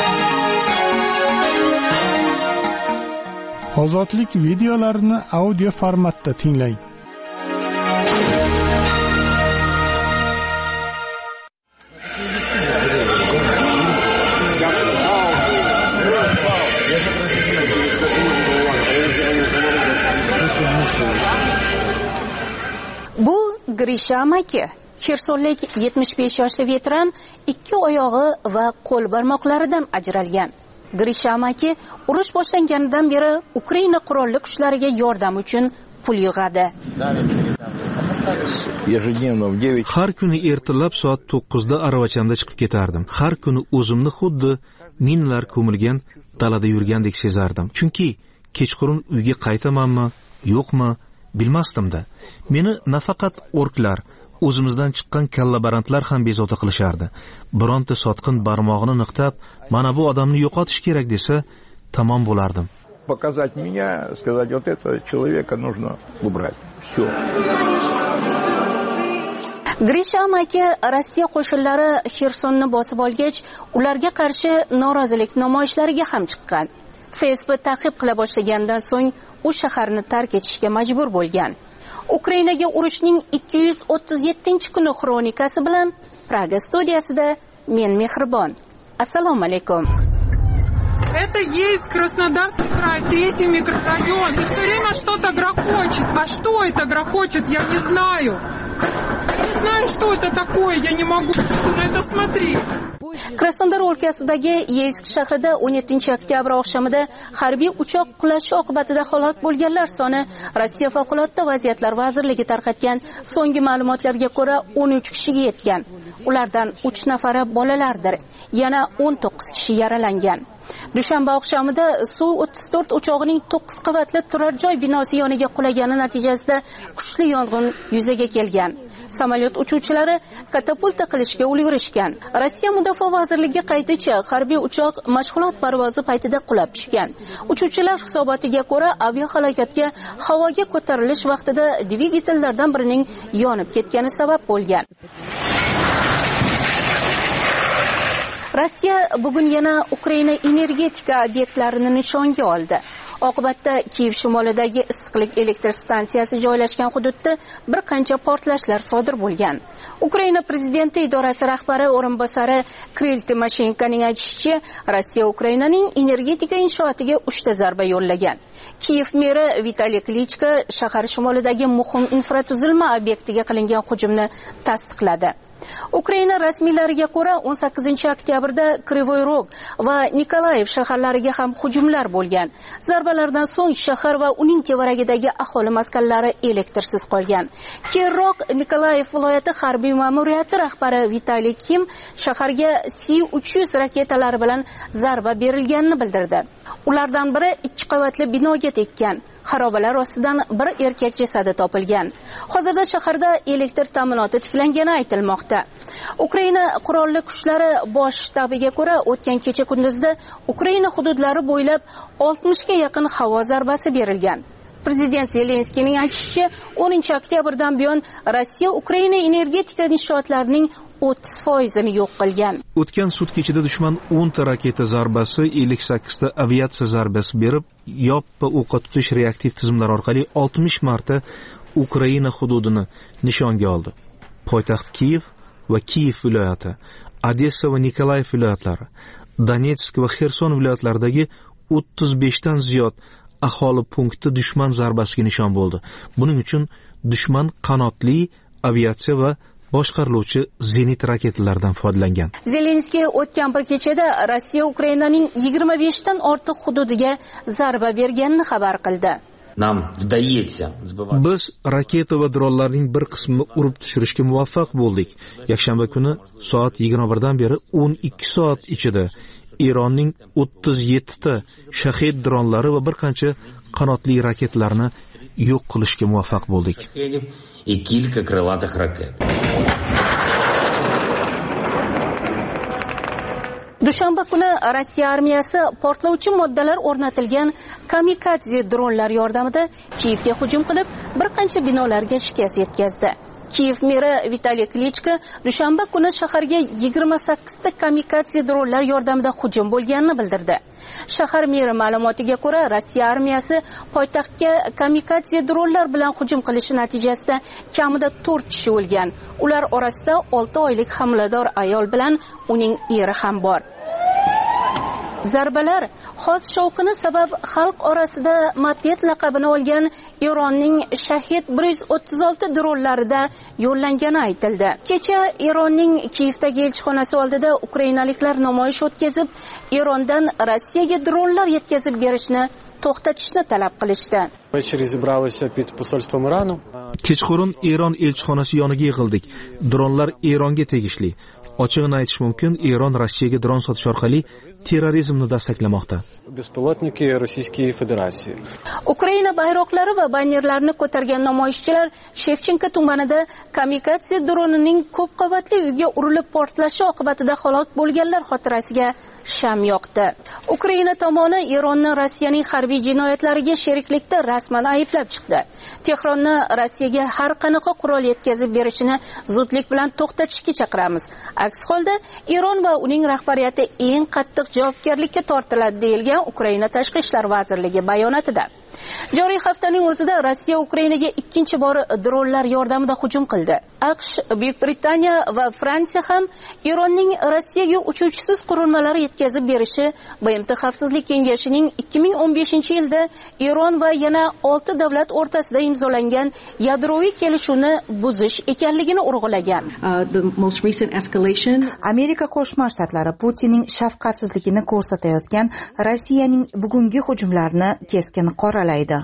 Ozodlik videolarini audio formatda tinglang. Bu Grisha amaki, Xersonlik 75 yoshli veteran, ikki oyog'i va qo'l barmoqlaridan ajralgan. Grisha amaki urush boshlanganidan beri Ukraina qurolli kuchlariga yordam uchun pul yig'adi. Har kuni ertalab soat 9 da aravachamda chiqib ketardim. Har kuni o'zimni xuddi minalar ko'milgan dalada yurgandek sezardim. Chunki kechqurun uyga qaytamanmi, yo'qmi bilmasdim-da. Meni nafaqat orklar, o'zimizdan chiqqan kallabarantlar ham bezovta qilishardi. Bironta sotqin barmog'ini niqtab, mana bu odamni yo'qotish kerak desa, tamom bo'lardim. Показать меня, сказать, вот этого человека нужно убрать. Все. Grisha amaki Rossiya qo'shinlari Xersonni bosib olgach, ularga qarshi norozilik namoyishlariga ham chiqqan. Facebook ta'qib qila boshlagandan so'ng u shaharni tark etishga majbur bo'lgan. Ukrainaga urushning 237-kuni xronikasi bilan Praga studiyasida men Mehribon. Assalomu alaykum. Это есть Краснодарский край, 3-й микрорайон. И все время что-то грохочет. А что это грохочет, я не знаю. Не знаю, что это такое, я не могу на это смотреть. Krasnodar o'lkasidagi Yeysk shahrida 17-oktyabr oqshomida harbiy uchoq qulashi oqibatida halok bo'lganlar soni Rossiya favqulodda vaziyatlar vazirligi tarqatgan so'nggi ma'lumotlarga ko'ra 13 kishiga yetgan. Ulardan 3 nafari bolalardir. Yana 19 kishi yaralangan. Dushanba oqshomida Su-34 o'chog'ining 9 qavatli turar joy binosi yoniga qulagani natijasida kuchli yong'in yuzaga kelgan. Samolyot uchuvchilari katapulta qilishga ulgurishgan. Rossiya Mudofaa vazirligi qayticha harbiy uchoq mashg'ulot parvozi paytida qulab tushgan. Uchuvchilar hisobotiga ko'ra, aviahalokatga havoga ko'tarilish vaqtida dvigatellardan birining yonib ketgani sabab bo'lgan. Rossiya bugun yana Ukraina energetika obyektlarini nishonga oldi. Oqibatda Kiyev shimolidagi issiqlik elektr stansiyasi joylashgan hududda bir qancha portlashlar sodir bo'lgan. Ukraina prezidenti idorasi rahbari o'rinbosari Kirill Timoshenkoning aytishicha, Rossiya Ukrainaning energetika inshootiga 3 ta zarba yo'llagan. Kiyev meri Vitaliy Klichko shahar shimolidagi muhim infratuzilma obyektiga qilingan hujumni tasdiqladi. Ukraina rasmiylariga ko'ra 18-oktyabrda Krivoy Rog va Nikolayev shaharlariga ham hujumlar bo'lgan. Zarbalardan so'ng shahar va uning tevaragidagi aholi maskanlari elektrsiz qolgan. Keyinroq Nikolayev viloyati harbiy ma'muriyati rahbari Vitaliy Kim shaharga S-300 raketalari bilan zarba berilganini bildirdi. Ulardan biri 2 qavatli binoga tekkan. Xarobalar ostidan bir erkak jasadi topilgan. Hozirda shaharda elektr ta'minoti tiklangani aytilmoqda. Ukraina qurolli kuchlari bosh shtabiga ko'ra, o'tgan kecha kunduzda Ukraina hududlari bo'ylab 60 ga yaqin havo zarbasi berilgan. Prezident Zelenskiyning aytishicha, 10-oktyabrdan buyon Rossiya Ukraina energetika inshootlarining 30%ni yo'q qilgan. O'tgan sutka ichida dushman 10 ta raketa zarbasi, 58 ta aviatsiya zarbasi berib, yoppa o'qqa tutish reaktiv tizimlar orqali 60 marta Ukraina hududini nishonga oldi. Poytaxt Kiyev va Kiyev viloyati, Odessa va Nikolayev viloyatlari, Donetsk va Xerson viloyatlaridagi 35 dan ziyod aholi punkti dushman zarbasiga nishon bo'ldi. Buning uchun dushman qanotli aviatsiya va boshqariluvchi zenit raketalardan foydalangan. Zelenskiy o'tgan bir kechada Rossiya Ukrainaning 25 dan ortiq hududiga zarba berganini xabar qildi. Biz raketa va dronlarning bir qismini urib tushirishga muvaffaq bo'ldik. Yakshanba kuni soat 21 dan beri 12 soat ichida Eronning 37 ta Shahid dronlari va bir qancha qanotli raketlarni yo'q qilishga muvaffaq bo'ldik. И кілька крилатих ракет. Dushanba kuni Rossiya armiyasi portlovchi moddalar o'rnatilgan kamikadze dronlar yordamida Kiyevga hujum qilib, bir qancha binolarga shikast yetkazdi. Kiyev meri Vitaliy Klichko dushanba kuni shaharga 28 ta kamikadze dronlar yordamida hujum bo'lganini bildirdi. Shahar meri ma'lumotiga ko'ra, Rossiya armiyasi poytaxtga kamikadze dronlar bilan hujum qilishi natijasida kamida 4 kishi o'lgan. Ular orasida 6 oylik homilador ayol bilan uning eri ham bor. Zarbalar xos shovqini sabab xalq orasida moped laqabini olgan Eronning Shahid 136 dronlarida yo'llangani aytildi. Kecha Eronning Kiyevdagi elchixonasi oldida ukrainaliklar namoyish o'tkazib, Erondan Rossiyaga dronlar yetkazib berishni to'xtatishni talab qilishdi. Kechqurun Eron elchixonasi yoniga yig'ildik. Dronlar Eronga tegishli. Ochig'ini aytish mumkin, Eron Rossiyaga dron sotish orqali terrorizmni dastaklamoqda. Ukraina bayroqlari va bannerlarni ko'targan namoyishchilar Shevchenko tumanida kamikadze dronining ko'p qavatli uyga urilib portlashi oqibatida halok bo'lganlar xotirasiga sham yoqdi. Ukraina tomoni Eronni Rossiyaning harbiy jinoyatlariga sheriklikda rasman ayblab chiqdi. Tehronni Rossiyaga har qanaqa qurol yetkazib berishini zudlik bilan to'xtatishga chaqiramiz. Aks holda Eron va uning rahbariyati eng qattiq javobgarlikka tortiladi deyilgan Ukraina Tashqi ishlar vazirligi bayonotida. Joriy haftaning o'zida Rossiya Ukrainaga ikkinchi bor dronlar yordamida hujum qildi. AQSh, Buyuk Britaniya va Fransiya ham Eronning Rossiyaga uchuvchisiz qurilmalar yetkazib berishi BMT Xavfsizlik kengashining 2015-yilda Eron va yana 6 davlat o'rtasida imzolangan yadroviy kelishuvni buzish ekanligini urg'ulagan. Amerika Qo'shma Shtatlari Putinning shafqatsizligini ko'rsatayotgan Rossiyaning bugungi hujumlarini keskin qoralaydi.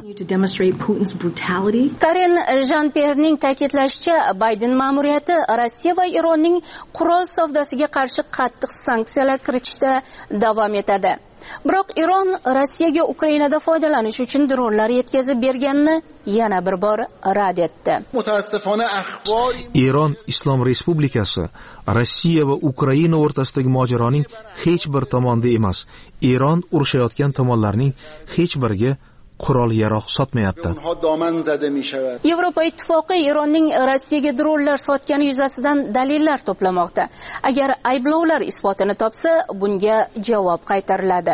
Karen Jean-Pierre'ning ta'kidlashicha, Bayden ma'muriyati Rossiya va Eronning qurol savdosiga qarshi qattiq sanksiyalar kiritishda davom etadi. Biroq Eron Rossiyaga Ukrainada foydalanish uchun dronlar yetkazib berganini yana bir bor rad etdi. Eron Islom Respublikasi Rossiya va Ukraina o'rtasidagi mojaroning hech bir tomonda emas. Eron urushayotgan tomonlarning hech biriga qurol yaroq sotmayapti. Yevropa ittifoqi Eronning Rossiyaga dronlar sotgani yuzasidan dalillar to'plamoqda. Agar ayblovlar isbotini topsa, bunga javob qaytariladi.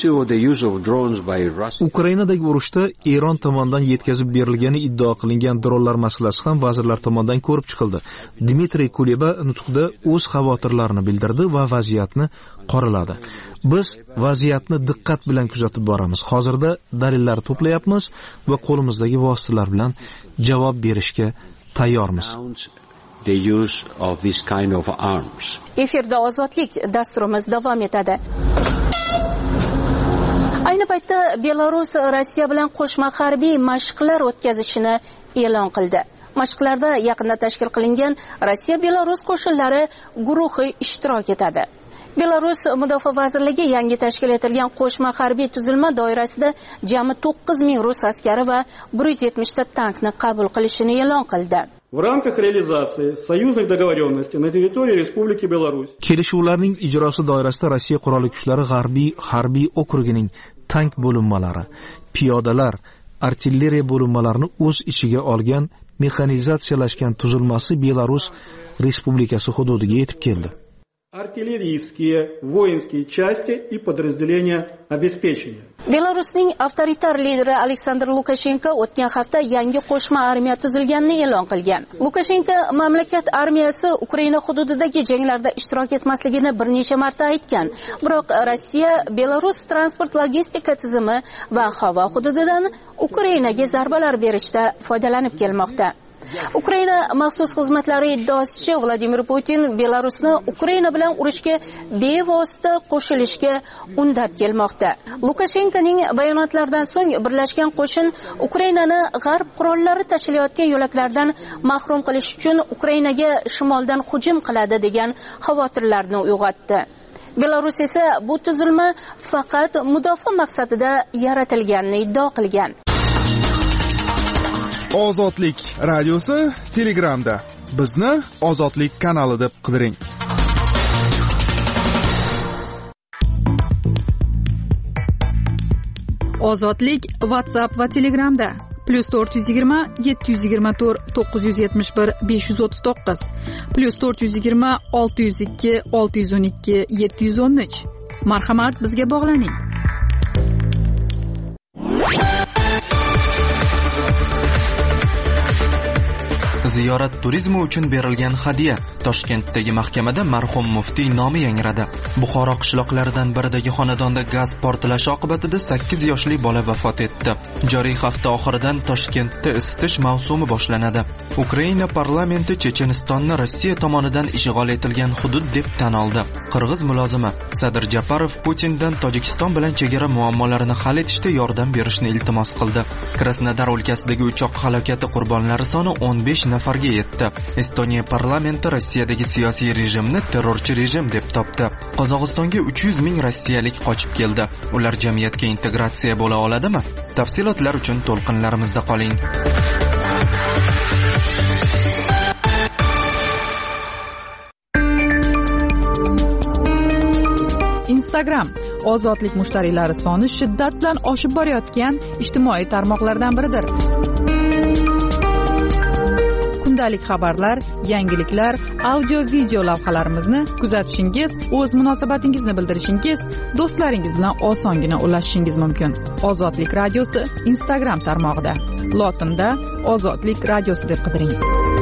Ukrainadagi urushda Eron tomonidan yetkazib berilgani iddao qilingan dronlar masalasi ham vazirlar tomonidan ko'rib chiqildi. Dmitriy Kuleba nutqida o'z xavotirlarini bildirdi va vaziyatni qoraladi. Biz vaziyatni diqqat bilan kuzatib boramiz. Hozirda dalillar to'playapmiz va qo'limizdagi vositalar bilan javob berishga tayyormiz. Efirda ozodlik dasturimiz davom etadi. Ayni paytda Belarus Rossiya bilan qo'shma harbiy mashqlar o'tkazishini e'lon qildi. Mashqlarda yaqinda tashkil qilingan Rossiya-Belarus qo'shinlari guruhi ishtirok etadi. Belarus Mudofaa vazirligi yangi tashkil etilgan qo'shma harbiy tuzilma doirasida jami 9000 rus askari va 170 ta tankni qabul qilishini e'lon qildi. В рамках реализации союзных договоренностей на территории Республики Беларусь. Kelishuvlarning ijrosi doirasida Rossiya qurolli kuchlari G'arbiy harbiy okrugining tank bo'linmalari, piyodalar, artilleriya bo'linmalarini o'z ichiga olgan mexanizatsiyalashgan tuzilmasi Belarus Respublikasi hududiga yetib keldi. Артиллерийские, воинские части и подразделения обеспечения. Belarusning avtoritar lideri Aleksandr Lukashenko o'tgan hafta yangi qo'shma armiya tuzilganini e'lon qilgan. Lukashenko mamlakat armiyasi Ukraina hududidagi janglarda ishtirok etmasligini bir necha marta aytgan. Biroq Rossiya Belarus transport logistika tizimi va havo hududidan Ukrainaga zarbalar berishda foydalanib kelmoqda. Ukraina maxsus xizmatlari iddaosicha Vladimir Putin Belarusni Ukraina bilan urushga bevosita qo'shilishga undab kelmoqda. Lukashenkoning bayonotlaridan so'ng birlashgan qo'shin Ukrainani g'arb qurollari tashilayotgan yo'laklardan mahrum qilish uchun Ukrainaga shimoldan hujum qiladi degan xavotirlarni uyg'otdi. Belarus esa bu tuzilma faqat mudofaa maqsadida yaratilganini iddao qilgan. Ozodlik radiosi Telegramda. Bizni Ozodlik kanali deb qidiring. Ozodlik WhatsApp va Telegramda. +420 724 971 539 +420 602 612 713. Marhamat, bizga bog'laning. Ziyorat turizmi uchun berilgan hadya. Toshkentdagi mahkamada marhum muftiy nomi yangradi. Buxoro qishloqlaridan biridagi xonadonda gaz portlashi oqibatida 8 yoshli bola vafot etdi. Joriy hafta oxiridan Toshkentda isitish mavsumi boshlanadi. Ukraina parlamenti Chechenistonni Rossiya tomonidan ishg'ol etilgan hudud deb tan oldi. Qirg'iz mulozimi Sadir Japarov Putindan Tojikiston bilan chegara muammolarini hal etishda yordam berishni iltimos qildi. Krasnodar o'lkasidagi uchoq halokati qurbonlari soni 15 nafarga yetdi. Estoniya parlamenti Rossiyadagi siyosiy rejimni terrorchi rejim deb topdi. Qozog'istonga 300 ming rossiyalik qochib keldi. Ular jamiyatga integratsiya bo'la oladimi? Tafsilotlar uchun to'lqinlarimizda qoling. Instagram ozodlik mushtariylari soni shiddat bilan oshib borayotgan ijtimoiy tarmoqlardan biridir. Kundalik xabarlar, yangiliklar, audio-video lavhalarimizni kuzatishingiz, o'z munosabatingizni bildirishingiz, do'stlaringiz bilan osongina ulashishingiz mumkin. Ozodlik radiosi Instagram tarmog'ida. Lotinda Ozodlik radiosi deb qidiring.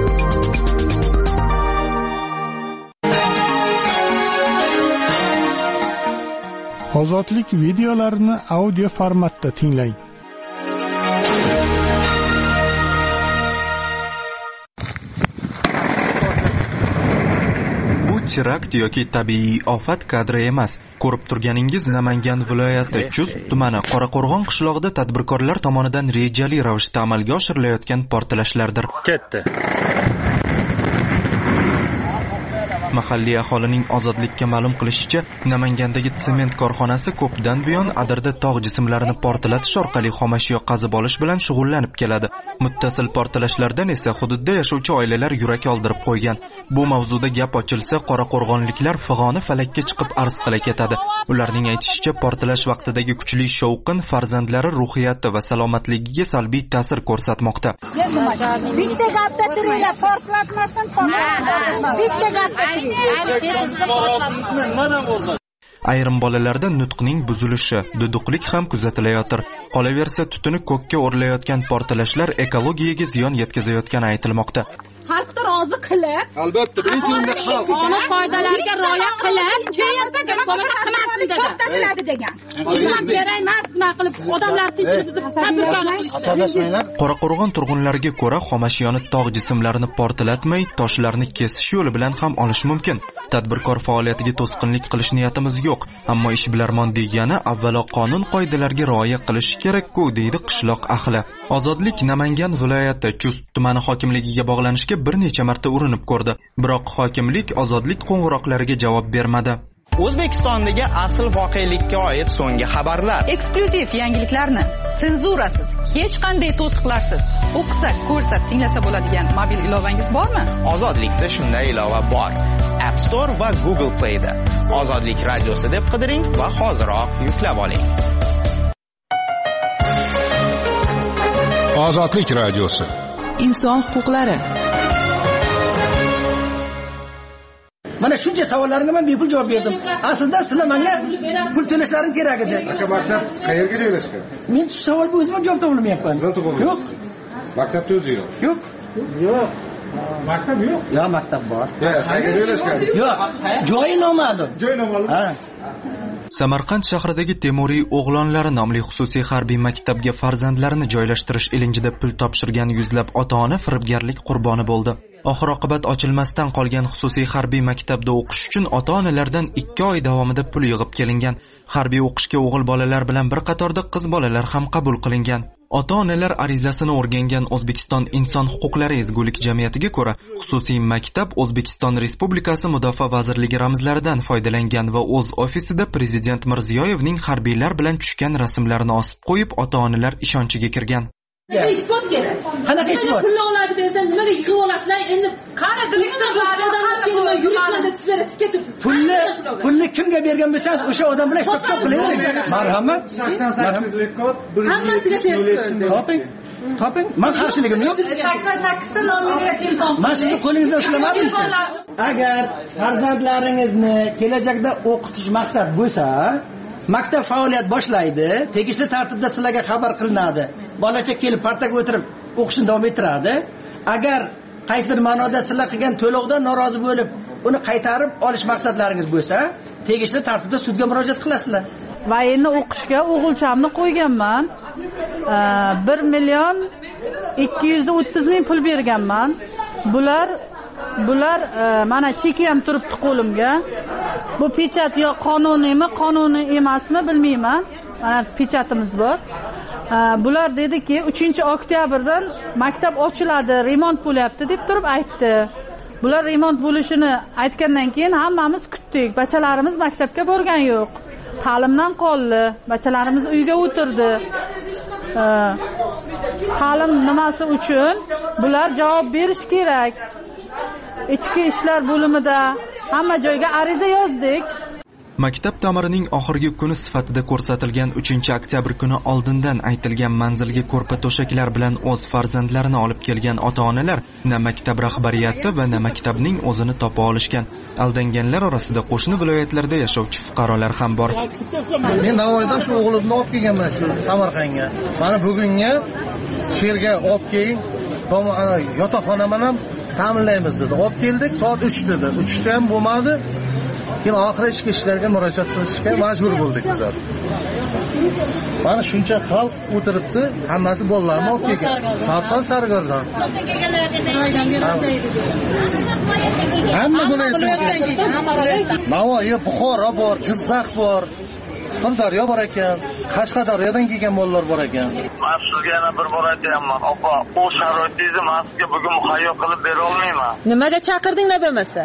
Ozodlik videolarini audio formatda tinglang. Terakt yoki tabiiy ofat kadri emas. Ko'rib turganingiz Namangan viloyati Chust tumani Qoraqo'rg'on qishlog'ida tadbirkorlar tomonidan rejali ravishda amalga oshirilayotgan portlashlardir. Ketdi. Mahalliy aholining Ozodlikka ma'lum qilishicha, Namangandagi sement korxonasi ko'pdan buyon Adirda tog' jismlarini portlatish orqali xomashyo qazib olish bilan shug'ullanib keladi. Muttasil portlashlardan esa hududda yashovchi oilalar yurak oldirib qo'ygan. Bu mavzuda gap ochilsa, qoraqo'rg'onliklar fig'oni falakka chiqib arz qila ketadi. Ularning aytishicha, portlash vaqtidagi kuchli shovqin farzandlari ruhiyati va salomatligiga salbiy ta'sir ko'rsatmoqda. Bitta gapda turinglar, portlatmasin, bitta gapda Ayrim bolalarda nutqning buzilishi, duduqlik ham kuzatilayotir. Qolaversa, tutuni ko'kka o'rlayotgan portlashlar ekologiyaga ziyon yetkazayotgani aytilmoqda. Xalqni rozi qilib, albatta birinchi o'rinda xalq qonun qoidalariga rioya qilib, keyinsa boshqa qilmasdi to'xtatiladi degan. Xizmat kerak emas, nima qilib odamlar tinchligimizni tadbirkorlik qilishdi. Qoraqo'rg'on turg'unlariga ko'ra, xomashyoni tog' jismlarini portlatmay, toshlarni kesish yo'li bilan ham olish mumkin. Tadbirkor faoliyatiga to'sqinlik qilish niyatimiz yo'q, ammo ishbilarmon degani avvalo qonun qoidalariga rioya qilish kerak-ku, deydi qishloq ahli. Ozodlik Namangan viloyati Chust tumani hokimligiga bog'lanishga bir necha marta urinib ko'rdi, biroq hokimlik Ozodlik qo'ng'iroqlariga javob bermadi. O'zbekistondagi asl voqelikka oid so'nggi xabarlar, eksklyuziv yangiliklarni senzurasiz, hech qanday to'siqlarsiz o'qisa, ko'rsa, tinglasa bo'ladigan mobil ilovangiz bormi? Ozodlikda shunday ilova bor. App Store va Google Play da. Ozodlik radiosi deb qidiring va hoziroq yuklab oling. Ozodlik radiosi. Inson huquqlari. Mana shuncha savollarimga men bepul javob berdim. Aslida sizlar menga pul to'lashlaring kerak edi. Aka, maktab qayerga joylashgan? Men shu savolga o'zim javob topolmayapman. Yo'q. Maktabda o'zi yo'q. Yo'q. Yo'q. Maktab yo'q. Yo'q, maktab bor. Qayerga joylashgan? Yo'q. Joyi noma'lum. Joyi noma'lum. Ha. Samarqand shahridagi Temuriy o'g'lonlari nomli xususiy harbiy maktabga farzandlarini joylashtirish ilinjida pul topshirgan yuzlab ota-ona firibgarlik qurboni bo'ldi. Oxir-oqibat ochilmasdan qolgan xususiy harbiy maktabda o'qish uchun ota-onalardan 2 oy davomida pul yig'ib kelingan. Harbiy o'qishga o'g'il bolalar bilan bir qatorda qiz bolalar ham qabul qilingan. Ota-onalar arizasini o'rgangan O'zbekiston inson huquqlari ezgulik jamiyatiga ko'ra, xususiy maktab O'zbekiston Respublikasi Mudofaa vazirligi ramzlaridan foydalangan va o'z ofisida prezident Mirziyoyevning harbiylar bilan tushgan rasmlarini osib qo'yib, ota-onalar ishonchiga kirgan. Isbot kerak. Qanaqa ish bor? Pulni oladi bizdan nimaga yig'ib olasizlar? Endi qani direktorlarga odamlar kelmay yurishmadi sizlar ketibsiz. Pulni kimga bergan bo'lsangiz o'sha odam bilan hisob-kitob qiling. Marhamat. 88lik kod 1 Toping. Men qarshiligim yo'q. 88 ta nomerga telefon. Men sizni qo'lingizda ushlamadim. Agar farzandlaringizni kelajakda o'qitish maqsad bo'lsa, maktab faoliyat boshlaydi, tegishli tartibda sizlarga xabar qilinadi. Bolacha kelib partaga o'tirib o'qishni davom ettiradi. Agar qaysidir ma'noda sizlar qilgan to'lovdan norozi bo'lib, uni qaytarib olish maqsadlaringiz bo'lsa, tegishli tartibda sudga murojaat qilasizlar. Va endi o'qishga o'g'ilchamni qo'yganman. 1,230,000 pul berganman. Bular mana cheki ham turibdi qo'limga. Bu pechat yo qonuniymi, qonuniy emasmi bilmayman. Mana pechatimiz bor. Bular dediki 3-oktyabrdan maktab ochiladi, remont bo'lyapti deb turib aytdi. Bular remont bo'lishini aytgandan keyin hammamiz kutdik. Bachalarimiz maktabga borgan yo'q. Ta'limdan qoldi. Bachalarimiz uyga o'tirdi. Ta'lim nimasi uchun bular javob berish kerak. Ichki ishlar bo'limida hamma joyga ariza yozdik. Maktab ta'mirining oxirgi kuni sifatida ko'rsatilgan 3-oktyabr kuni oldindan aytilgan manzilga ko'rpa to'shaklar bilan o'z farzandlarini olib kelgan ota-onalar na maktab rahbariyati va na maktabning o'zini topa olishgan. Aldanganlar orasida qo'shni viloyatlarda yashovchi fuqarolar ham bor. Men Navoiydan shu o'g'limni olib kelganman shu Samarqandga. Mana bugunga sherga olib keling, yotoqxonani ham ta'minlaymiz dedi. Olib keldik, soat 3 dedi. 3 ta ham bo'lmadi. Keyin oxiri ichki ishlarga murojaat qilishga majbur bo'ldik bizlar. Mana shuncha xalq o'tiribdi, hammasi bolalarni olib kelgan. Sarson Sargordan. Hamma viloyatdan. Navoiy, Buxoro bor, Jizzax bor. Sirdaryo bor ekan, Qashqadaryodan kelgan bolalar bor ekan. Men sizga yana bir bor aytayapman, opa, u sharoitingizni men sizga bugun muhayyo qilib bera olmayman. Nimaga chaqirdinglar bo'lmasa?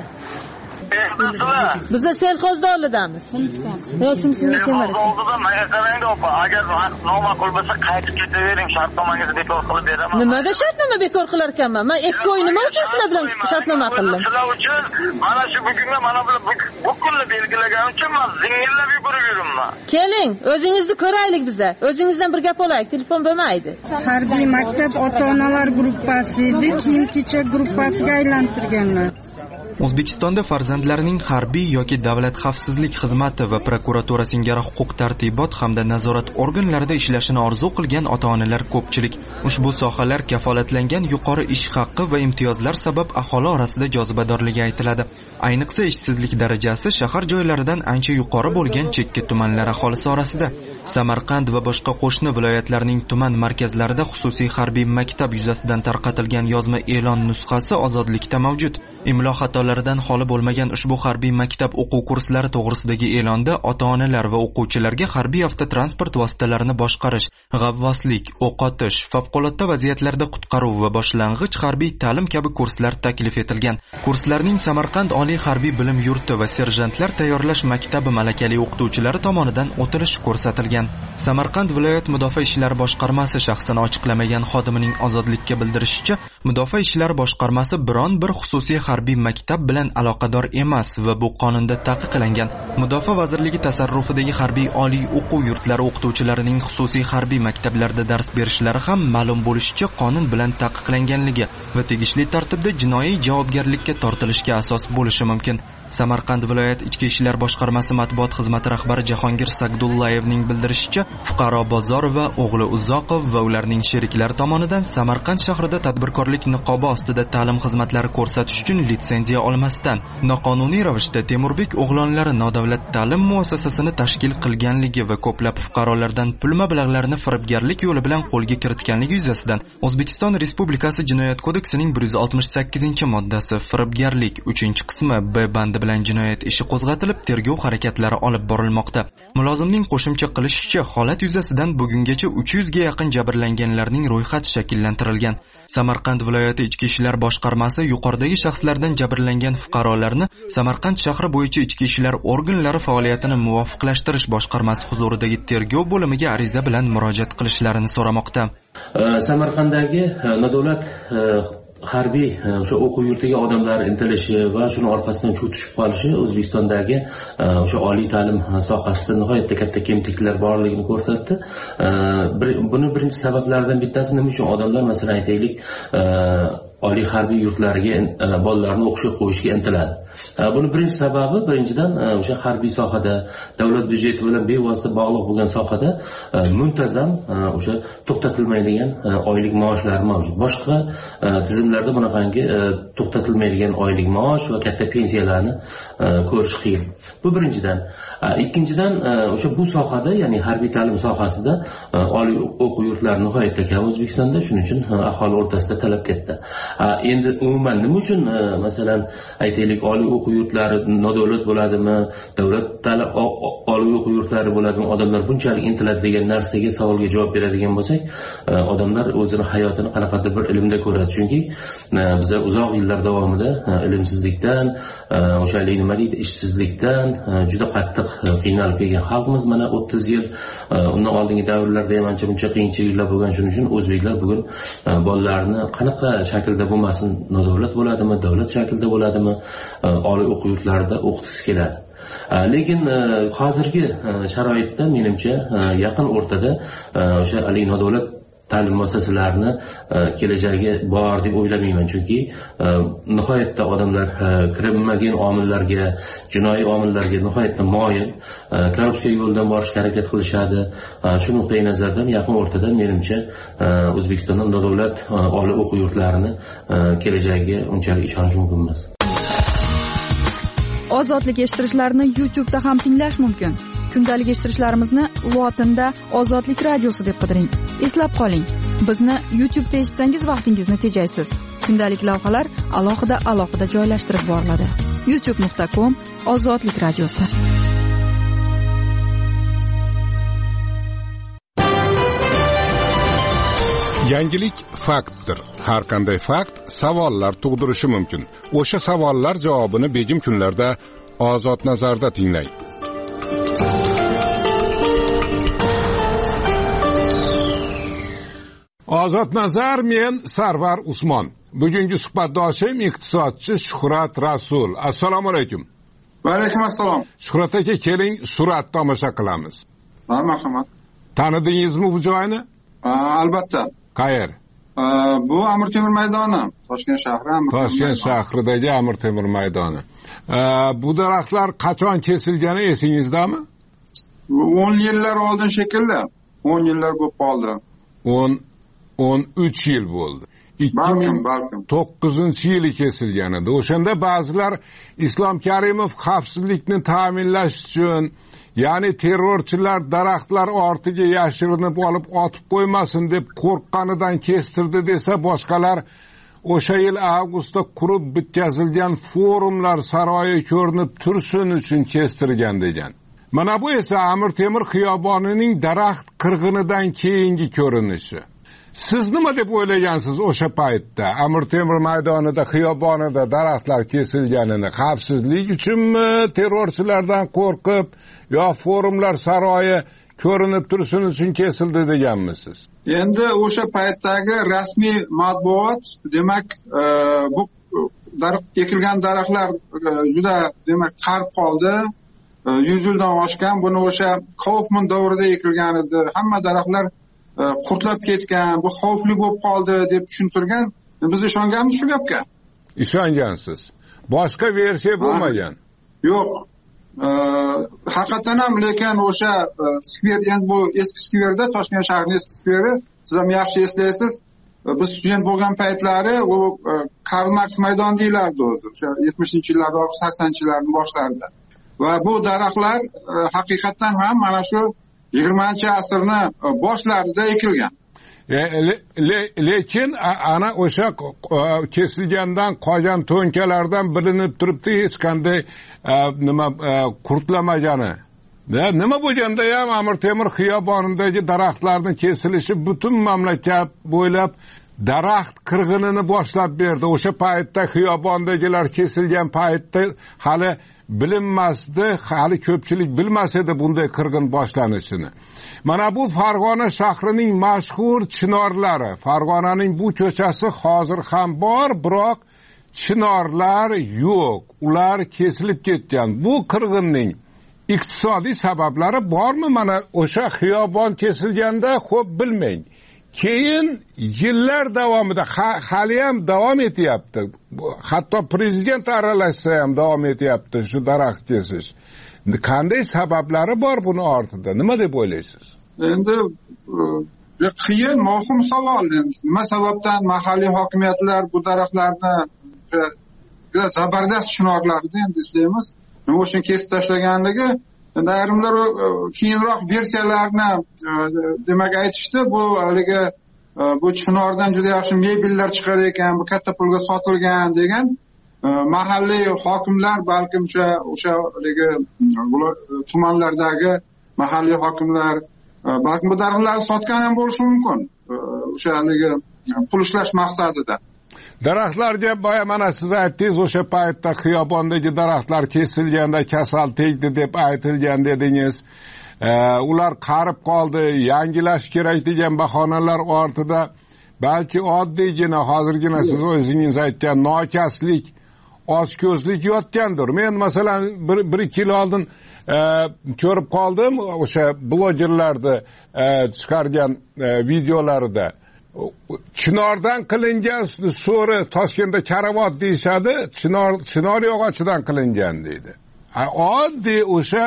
Bizlar selxozdorligidamiz. Simsimga kelmadi. Selxozdorligida menga qarangda opa, agar vaqt noma'qul bo'lsa qaytib ketavering, shartnomangizni bekor qilib beraman. Nimaga shartnoma bekor qilar ekanman? Men 2 oy nima uchun sizlar bilan shartnoma qildim? Sizlar uchun mana shu bugunga mana bu kunni belgilagan uchun men zingillab yugurib yuribman. Keling, o'zingizni ko'raylik biza. O'zingizdan bir gap olaylik, telefon bo'lmaydi. Harbiy maktab ota-onalar gruppasi edi, keyin kechak gruppasiga aylantirganlar. O'zbekistonda farzandlarining harbiy yoki davlat xavfsizlik xizmati va prokuratura singari huquq-tartibot hamda nazorat organlarida ishlashini orzu qilgan ota-onalar ko'pchilik. Ushbu sohalar kafolatlangan yuqori ish haqqi va imtiyozlar sabab aholi orasida jozibadorligi aytiladi. Ayniqsa ishsizlik darajasi shahar joylaridan ancha yuqori bo'lgan chekka tumanlar aholisi orasida. Samarqand va boshqa qo'shni viloyatlarning tuman markazlarida xususiy harbiy maktab yuzasidan tarqatilgan yozma e'lon nusxasi ozodlikda mavjud. Imlo xatolaridan xoli bo'lmagan ushbu harbiy maktab o'quv kurslari to'g'risidagi e'londa ota-onalar va o'quvchilarga harbiy avtotransport vositalarini boshqarish, g'avvoslik, o'q otish, favqulodda vaziyatlarda qutqaruv va boshlang'ich harbiy ta'lim kabi kurslar taklif etilgan. Kurslarning Samarqand oliy harbiy bilim yurti va serjantlar tayyorlash maktabi malakali o'qituvchilari tomonidan o'tilishi ko'rsatilgan. Samarqand viloyat mudofaa ishlari boshqarmasi shaxsini ochiqlamagan xodimining ozodlikka bildirishicha, mudofaa ishlari boshqarmasi biron bir xususiy harbiy maktab bilan aloqador emas va bu qonunda taqiqlangan. Mudofaa vazirligi tasarrufidagi harbiy oliy o'quv yurtlari o'qituvchilarining xususiy harbiy maktablarda dars berishlari ham ma'lum bo'lishicha qonun bilan taqiqlanganligi va tegishli tartibda jinoiy javobgarlikka tortilishga asos bo'lishi mumkin. Samarqand viloyat ichki ishlar boshqarmasi matbuot xizmati rahbari Jahongir Sagdullayevning bildirishicha, fuqaro Bozorova, o'g'li Uzoqov va ularning sheriklari tomonidan Samarqand shahrida tadbirkorlik niqobi ostida ta'lim xizmatlari ko'rsatish uchun litsenziya olmasdan noqonuniy ravishda Temurbek o'g'lonlari nodavlat ta'lim muassasasini tashkil qilganligi va ko'plab fuqarolardan pul mablag'larini firibgarlik yo'li bilan qo'lga kiritganligi yuzasidan O'zbekiston Respublikasi Jinoyat kodeksining 168-moddasi firibgarlik 3-qismi B bandi bilan jinoyat ishi qo'zg'atilib, tergov harakatlari olib borilmoqda. Mulozimning qo'shimcha qilishicha, holat yuzasidan bugungacha 300 ga yaqin jabrlanganlarning ro'yxati shakllantirilgan. Samarqand viloyati ichki ishlar boshqarmasi yuqoridagi shaxslardan jabrlangan jabrlangan fuqarolarni Samarqand shahri bo'yicha ichki ishlar organlari faoliyatini muvofiqlashtirish boshqarmasi huzuridagi tergov bo'limiga ariza bilan murojaat qilishlarini so'ramoqda. Samarqanddagi nodavlat harbiy o'sha o'quv yurtiga odamlar intilishi va shuni orqasidan chuv tushib qolishi O'zbekistondagi o'sha oliy ta'lim sohasida nihoyatda katta kemtikliklar borligini ko'rsatdi. Buni birinchi sabablaridan bittasi nima uchun odamlar, masalan aytaylik, oliy harbiy yurtlariga bolalarni o'qishga qo'yishga intiladi. Buni birinchi sababi, birinchidan o'sha harbiy sohada davlat byudjeti bilan bevosita bog'liq bo'lgan sohada muntazam o'sha to'xtatilmaydigan oylik maoshlar mavjud. Boshqa tizimlarda bunaqangi to'xtatilmaydigan oylik maosh va katta pensiyalarni ko'rish qiyin. Bu birinchidan. Ikkinchidan o'sha bu sohada, ya'ni harbiy ta'lim sohasida oliy o'quv yurtlari nihoyatda kam O'zbekistonda, shuning uchun aholi o'rtasida talab katta. Endi umuman nima uchun masalan aytaylik oliy o'quv yurtlari nodavlat bo'ladimi, davlat ta'lim oliy o'quv yurtlari bo'ladimi, odamlar bunchalik intiladi degan narsaga, savolga javob beradigan bo'lsak, odamlar o'zini hayotini qanaqadir bir ilmda ko'radi. Chunki biz uzoq yillar davomida ilmsizlikdan, o'shalik nima deydi, ishsizlikdan juda qattiq qiynalib kelgan xalqmiz. Mana 30 yil, undan oldingi davrlarda ham ancha buncha qiyinchiliklar bo'lgan. Shuning uchun o'zbeklar bugun bolalarni qanaqa shaklda bo'lmasin, nodavlat bo'ladimi, davlat shaklda bo'ladimi, oliy o'quv yurtlarida o'qitgisi keladi. Lekin hozirgi sharoitda menimcha yaqin o'rtada o'sha oliy nodavlat ta'lim muassasalarini kelajagi bor deb o'ylamayman. Chunki nihoyatda odamlar kirmagan omillarga, jinoiy omillarga nihoyatda moyil, korrupsiya yo'lidan borishga harakat qilishadi. Shu nuqtai nazardan yaqin o'rtada menimcha O'zbekistonda nodavlat oliy o'quv yurtlarini kelajagiga unchalik ishonish mumkin emas. Ozodlik eshittirishlarni YouTube'da ham tinglash mumkin. Kundalik eshittirishlarimizni lotinda Ozodlik radiosi deb qidiring. Eslab qoling, bizni YouTube'da eshitsangiz vaqtingizni tejaysiz. Kundalik lavhalar alohida joylashtirib boriladi. youtube.com Ozodlik radiosi. Yangilik faktdir. Har qanday fakt savollar tug'dirishi mumkin. O'sha savollar javobini begim kunlarda Ozod nazarda tinglang. Ozod nazar, men Sarvar Usmon. Bugungi suhbatdoshim iqtisodchi Shuhrat Rasul. Assalomu alaykum. Va alaykum assalom. Shuhrat aka, keling surat tomosha qilamiz. Marhamat. Tanidingizmi bu joyni? Albatta. Qayer? Bu Amir Temur maydoni, Toshkent shahri. Toshkent shahridagi Amir Temur maydoni. Bu daraxtlar qachon kesilgani esingizdami? 10 yillar oldin shekilli. 10 yillar bo'lib qoldi. 13 yil bo'ldi. 2009-yili kesilgan edi. O'shanda ba'zilar Islom Karimov xavfsizlikni ta'minlash uchun, ya'ni terrorchilar daraxtlar ortiga yashirinib olib otib qo'ymasin deb qo'rqqanidan kestirdi desa, boshqalar o'sha yil avgustda qurib bitkazilgan forumlar saroyi ko'rinib tursin uchun kestirgan degan. Mana bu esa Amir Temur xiyobonining daraxt qirg'inidan keyingi ko'rinishi. Siz nima deb o'ylagansiz o'sha paytda? Amir Temur maydonida, xiyobonida daraxtlar kesilganini xavfsizlik uchunmi, terrorchilardan qo'rqib, yo forumlar saroyi ko'rinib tursin uchun kesildi deganmisiz? Endi o'sha paytdagi rasmiy matbuot, demak, bu ekilgan daraxtlar juda, demak, qarib qoldi. 100 yildan oshgan. Buni o'sha Kaufman davrida ekilgan edi. Hamma daraxtlar qurtlab ketgan, bu xavfli bo'lib qoldi deb tushuntirgan. Biz ishonganmiz shu gapga. Ishongansiz. Boshqa versiya bo'lmagan. Yo'q. Haqiqatan ham, lekin o'sha skver, endi bu eski skverda, Toshkent shahrining eski skveri, siz ham yaxshi eslaysiz. Biz student bo'lgan paytlari u Karl Marx maydoni deylardi o'zi. O'sha 70-yillarda, 80-yillarning boshlarida. Va bu daraxtlar haqiqatan ham mana shu 20-asrni boshlarida ekilgan. Lekin ana o'sha kesilgandan qolgan to'nkalardan bilinib turibdi hech qanday nima qurtlamagani. Nima bo'lganda ham Amir Temur xiyobonidagi daraxtlarning kesilishi butun mamlakat bo'ylab daraxt qirg'inini boshlab berdi. O'sha paytda xiyobondagilar kesilgan paytda hali bilinmasdi, hali ko'pchilik bilmas edi bunday qirg'in boshlanishini. Mana bu Farg'ona shahrining mashhur chinorlari. Farg'onaning bu ko'chasi hozir ham bor, biroq chinorlar yo'q. Ular kesilib ketgan. Bu qirg'inning iqtisodiy sabablari bormi? Mana o'sha xiyobon kesilganda xo'p bilmang. Keyin yillar davomida hali ham davom etyapti. Hatto prezident aralashsa ham davom etyapti shu daraxt kesish. Qanday sabablari bor buni ortida? Nima deb o'ylaysiz? Endi qiyin, muhim savol. Nima sababdan mahalliy hokimiyatlar bu daraxtlarni zabardast chinorlarni endi eslaymiz. Nima uchun kesib tashlaganligi, endi ayrimlar keyinroq versiyalarni demak aytishdi. Bu haligi bu chinordan juda yaxshi mebellar chiqar ekan, bu katta pulga sotilgan degan. Mahalliy hokimlar balkim o'sha haligi tumanlardagi mahalliy hokimlar balkim bu daraxtlarni sotgan ham bo'lishi mumkin. O'sha haligi pul ishlash maqsadida. Daraxtlarga boya mana siz aytdingiz, o'sha paytda xiyobondagi daraxtlar kesilganda kasal tegdi deb aytilgan dedingiz. Ular qarib qoldi, yangilash kerak degan bahonalar ortida balki oddiygina hozirgina siz o'zingiz aytgan nokaslik, ozko'zlik yotgandir. Men masalan bir ikki yil oldin ko'rib qoldim o'sha blogerlarni chiqargan videolarida. Chinordan qilingan so'ri Toshkentda karavot deyishadi, chinor yog'ochidan qilingan deydi. Oddiy o'sha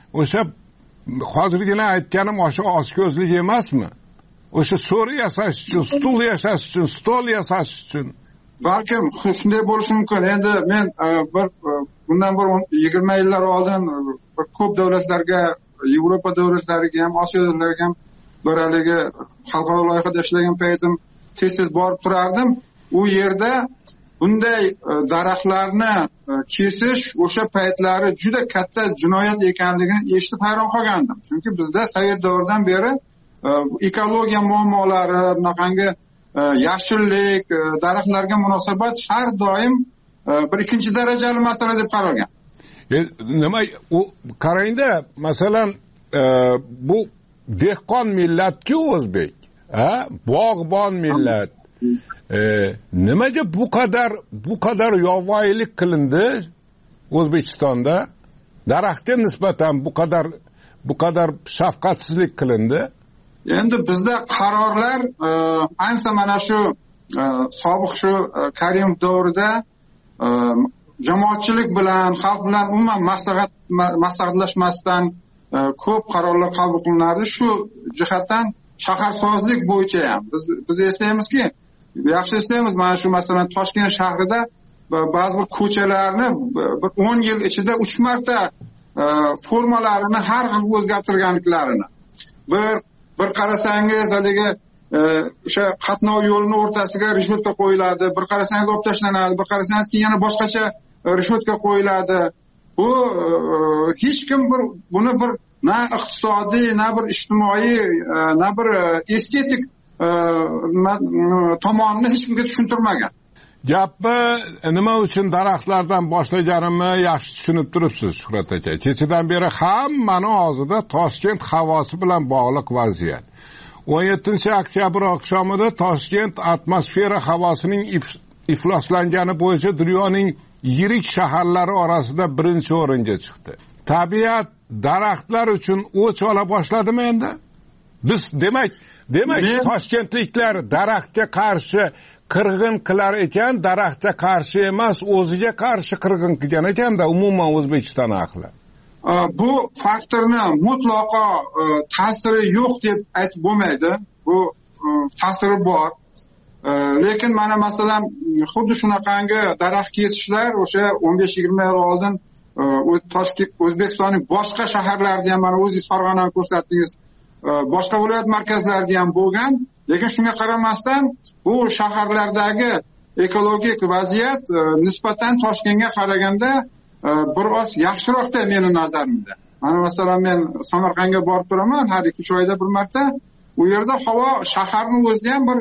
hozirgina aytganim o'sha ozko'zlik emasmi? O'sha so'ri yasash uchun, stul yasash uchun, stol yasash uchun. Balkim shunday bo'lishi mumkin. Endi men bundan bir 20 yillar oldin ko'p davlatlarga, Yevropa davlatlariga ham, Osiyo davlatlariga ham bir haligi xalqaro loyihada ishlagan paytim tez borib turardim. U yerda bunday daraxtlarni kesish o'sha paytlari juda katta jinoyat ekanligini eshitib hayron qolgandim. Chunki bizda Sovet davridan beri ekologiya muammolari, bunaqangi yashillik, daraxtlarga munosabat har doim bir ikkinchi darajali masala deb qaralgan. Nima qarangda, masalan, bu dehqon millatki o'zbek, bog'bon millat. Nimaga bu qadar yovvoyilik qilindi O'zbekistonda? Daraxtga nisbatan bu qadar shafqatsizlik qilindi. Endi bizda qarorlar ayniqsa mana shu sobiq shu Karimov davrida jamoatchilik bilan, xalq bilan umuman maslahatlashmasdan ko'p qarorlar qabul qilinardi. Shu jihatdan shaharsozlik bo'yicha ham biz eslaymizki, yaxshi eslaymiz, mana shu masalan Toshkent shahrida ba'zi bir ko'chalarni bir 10 yil ichida 3 marta formalarini har xil o'zgartirganliklarini. Bir qarasangiz haligi o'sha qatnov yo'lini o'rtasiga rishvotka qo'yiladi, bir qarasangiz olib tashlanadi, bir qarasangiz keyin yana boshqacha rishvotka qo'yiladi. Bu hech kim buni bir na iqtisodiy, na bir ijtimoiy, na bir estetik tomonini hech kimga tushuntirmagan. Gapni nima uchun daraxtlardan boshlaganimni yaxshi tushunib turibsiz, Shuhrat aka. Kechadan beri hammani og'zida Toshkent havosi bilan bog'liq vaziyat. 17-oktyabr oqshomida Toshkent atmosfera havosining ifloslangani bo'yicha dunyoning yirik shaharlari orasida birinchi o'ringa chiqdi. Tabiat daraxtlar uchun o'ch ola boshladimi endi? Biz demak toshkentliklar daraxtga qarshi qirg'in qilar ekan, daraxtga qarshi emas, o'ziga qarshi qirg'in qilgan ekanda umuman O'zbekiston ahli. Bu faktorni mutlaqo ta'siri yo'q deb aytib bo'lmaydi. Bu ta'siri bor. Lekin mana masalan xuddi shunaqangi daraxt kesishlar o'sha 15-20 yil oldin Toshkent, O'zbekistonning boshqa shaharlarida ham, mana o'zingiz Farg'onani ko'rsatdingiz, boshqa viloyat markazlarida ham bo'lgan. Lekin shunga qaramasdan bu shaharlardagi ekologik vaziyat nisbatan Toshkentga qaraganda biroz yaxshiroqda meni nazarimda. Mana masalan men Samarqandga borib turaman har 2-3 oyda bir marta. U yerda havo shaharning o'zida ham bir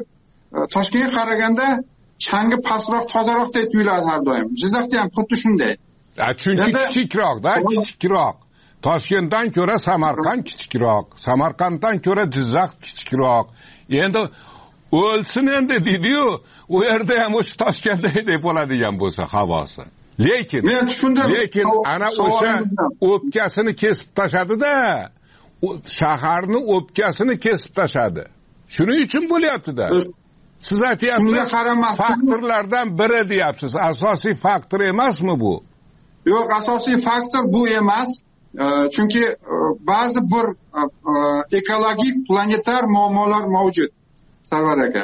Toshkentga qaraganda changi pastroq, tozaroqdek tuyuladi har doim. Jizzaxda ham xuddi shunday. Chunki kichikroqda, kichikroq. Toshkentdan ko'ra Samarqand kichikroq, Samarqanddan ko'ra Jizzax kichikroq. Endi o'lsin endi deydi-yu, u yerda ham o'sha Toshkentdek bo'ladigan bo'lsa havosi. Lekin ana o'sha o'pkasini kesib tashadi-da, shaharni o'pkasini kesib tashadi. Shuning uchun bo'lyapti-da. Siz aytyapsiz, faktorlardan biri deyapsiz. Asosiy faktor emasmi bu? Yo'q, asosiy faktor bu emas. Chunki ba'zi bir ekologik planetar muammolar mavjud. Sarvar aka.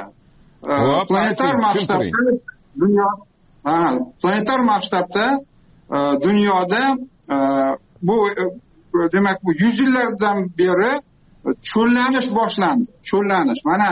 Planetar masshtabda dunyoda bu demak bu 100 yillardan beri cho'llanish boshlandi. Cho'llanish. Mana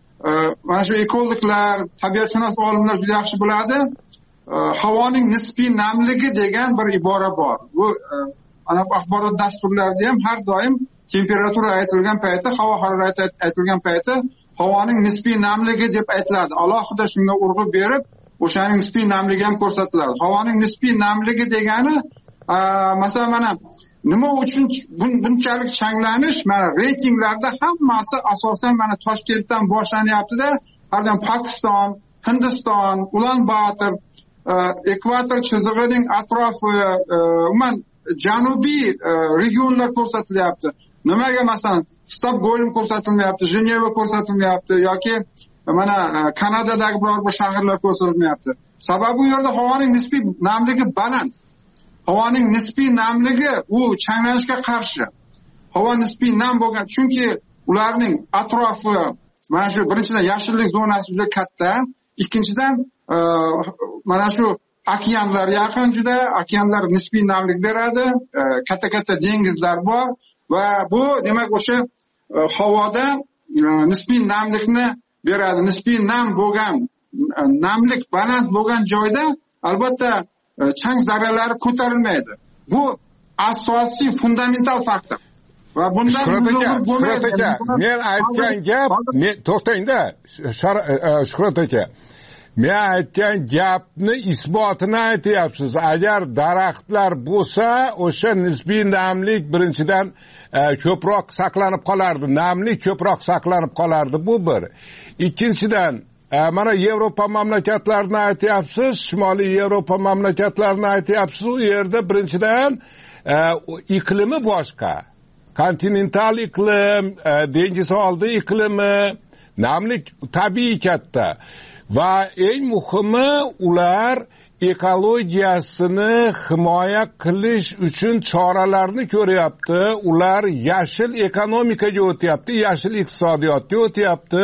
shu ekologlar, tabiatshunos olimlar juda yaxshi biladi. Havoning nisbiy namligi degan bir ibora bor. Bu ana axborot dasturlarida ham har doim temperatura aytilgan payti, havo harorati aytilgan payti havoning nisbiy namligi deb aytiladi. Alohida shunga urg'u berib, o'shaning nisbiy namligi ham ko'rsatiladi. Havoning nisbiy namligi degani masalan mana nima uchun bunchalik changlanish? Mana reytinglarda hammasi asosan mana Toshkentdan boshlanyapti-da, hardan Pokiston, Hindiston, Ulan-Bator, ekvator chizig'ining atrofi, umuman janubiy regionlar ko'rsatilyapti. Nimaga masalan Stokgolm ko'rsatilmayapti, Jeneva ko'rsatilmayapti yoki mana Kanadadagi biror bir shaharlar ko'rsatilmayapti? Sababi u yerda havoning nisbiy namligi baland. Havoning nisbiy namligi u changlanishga qarshi. Havo nisbiy nam bo'lgan, chunki ularning atrofi mana shu birinchidan yashillik zonasi juda katta, ikkinchidan mana shu okeanlar yaqin juda, okeanlar nisbiy namlik beradi, katta-katta dengizlar bor va bu demak o'sha havoda nisbiy namlikni beradi. Nisbiy nam bo'lgan, namlik baland bo'lgan joyda albatta chang zarralari ko'tarilmaydi. Bu asosiy fundamental faktor. Va bundan Shuhrat aka, men aytgan gap, to'xtang-da, Shuhrat aka. Men aytgan gapni isbotini aytyapsiz. Agar daraxtlar bo'lsa, o'sha nisbiy namlik birinchidan ko'proq saqlanib qolardi. Namlik ko'proq saqlanib qolardi, bu bir. Ikkinchidan, mana Yevropa mamlakatlarini aytyapsiz, Shimoliy Yevropa mamlakatlarini aytyapsiz. U yerda birinchidan iqlimi boshqa. Kontinental iqlim, dengiz oldi iqlimi, namlik tabiiy katta. Va eng muhimi ular ekologiyasini himoya qilish uchun choralarni ko'ryapti. Ular yashil ekonomikaga o'tyapti, yashil iqtisodiyotga o'tyapti.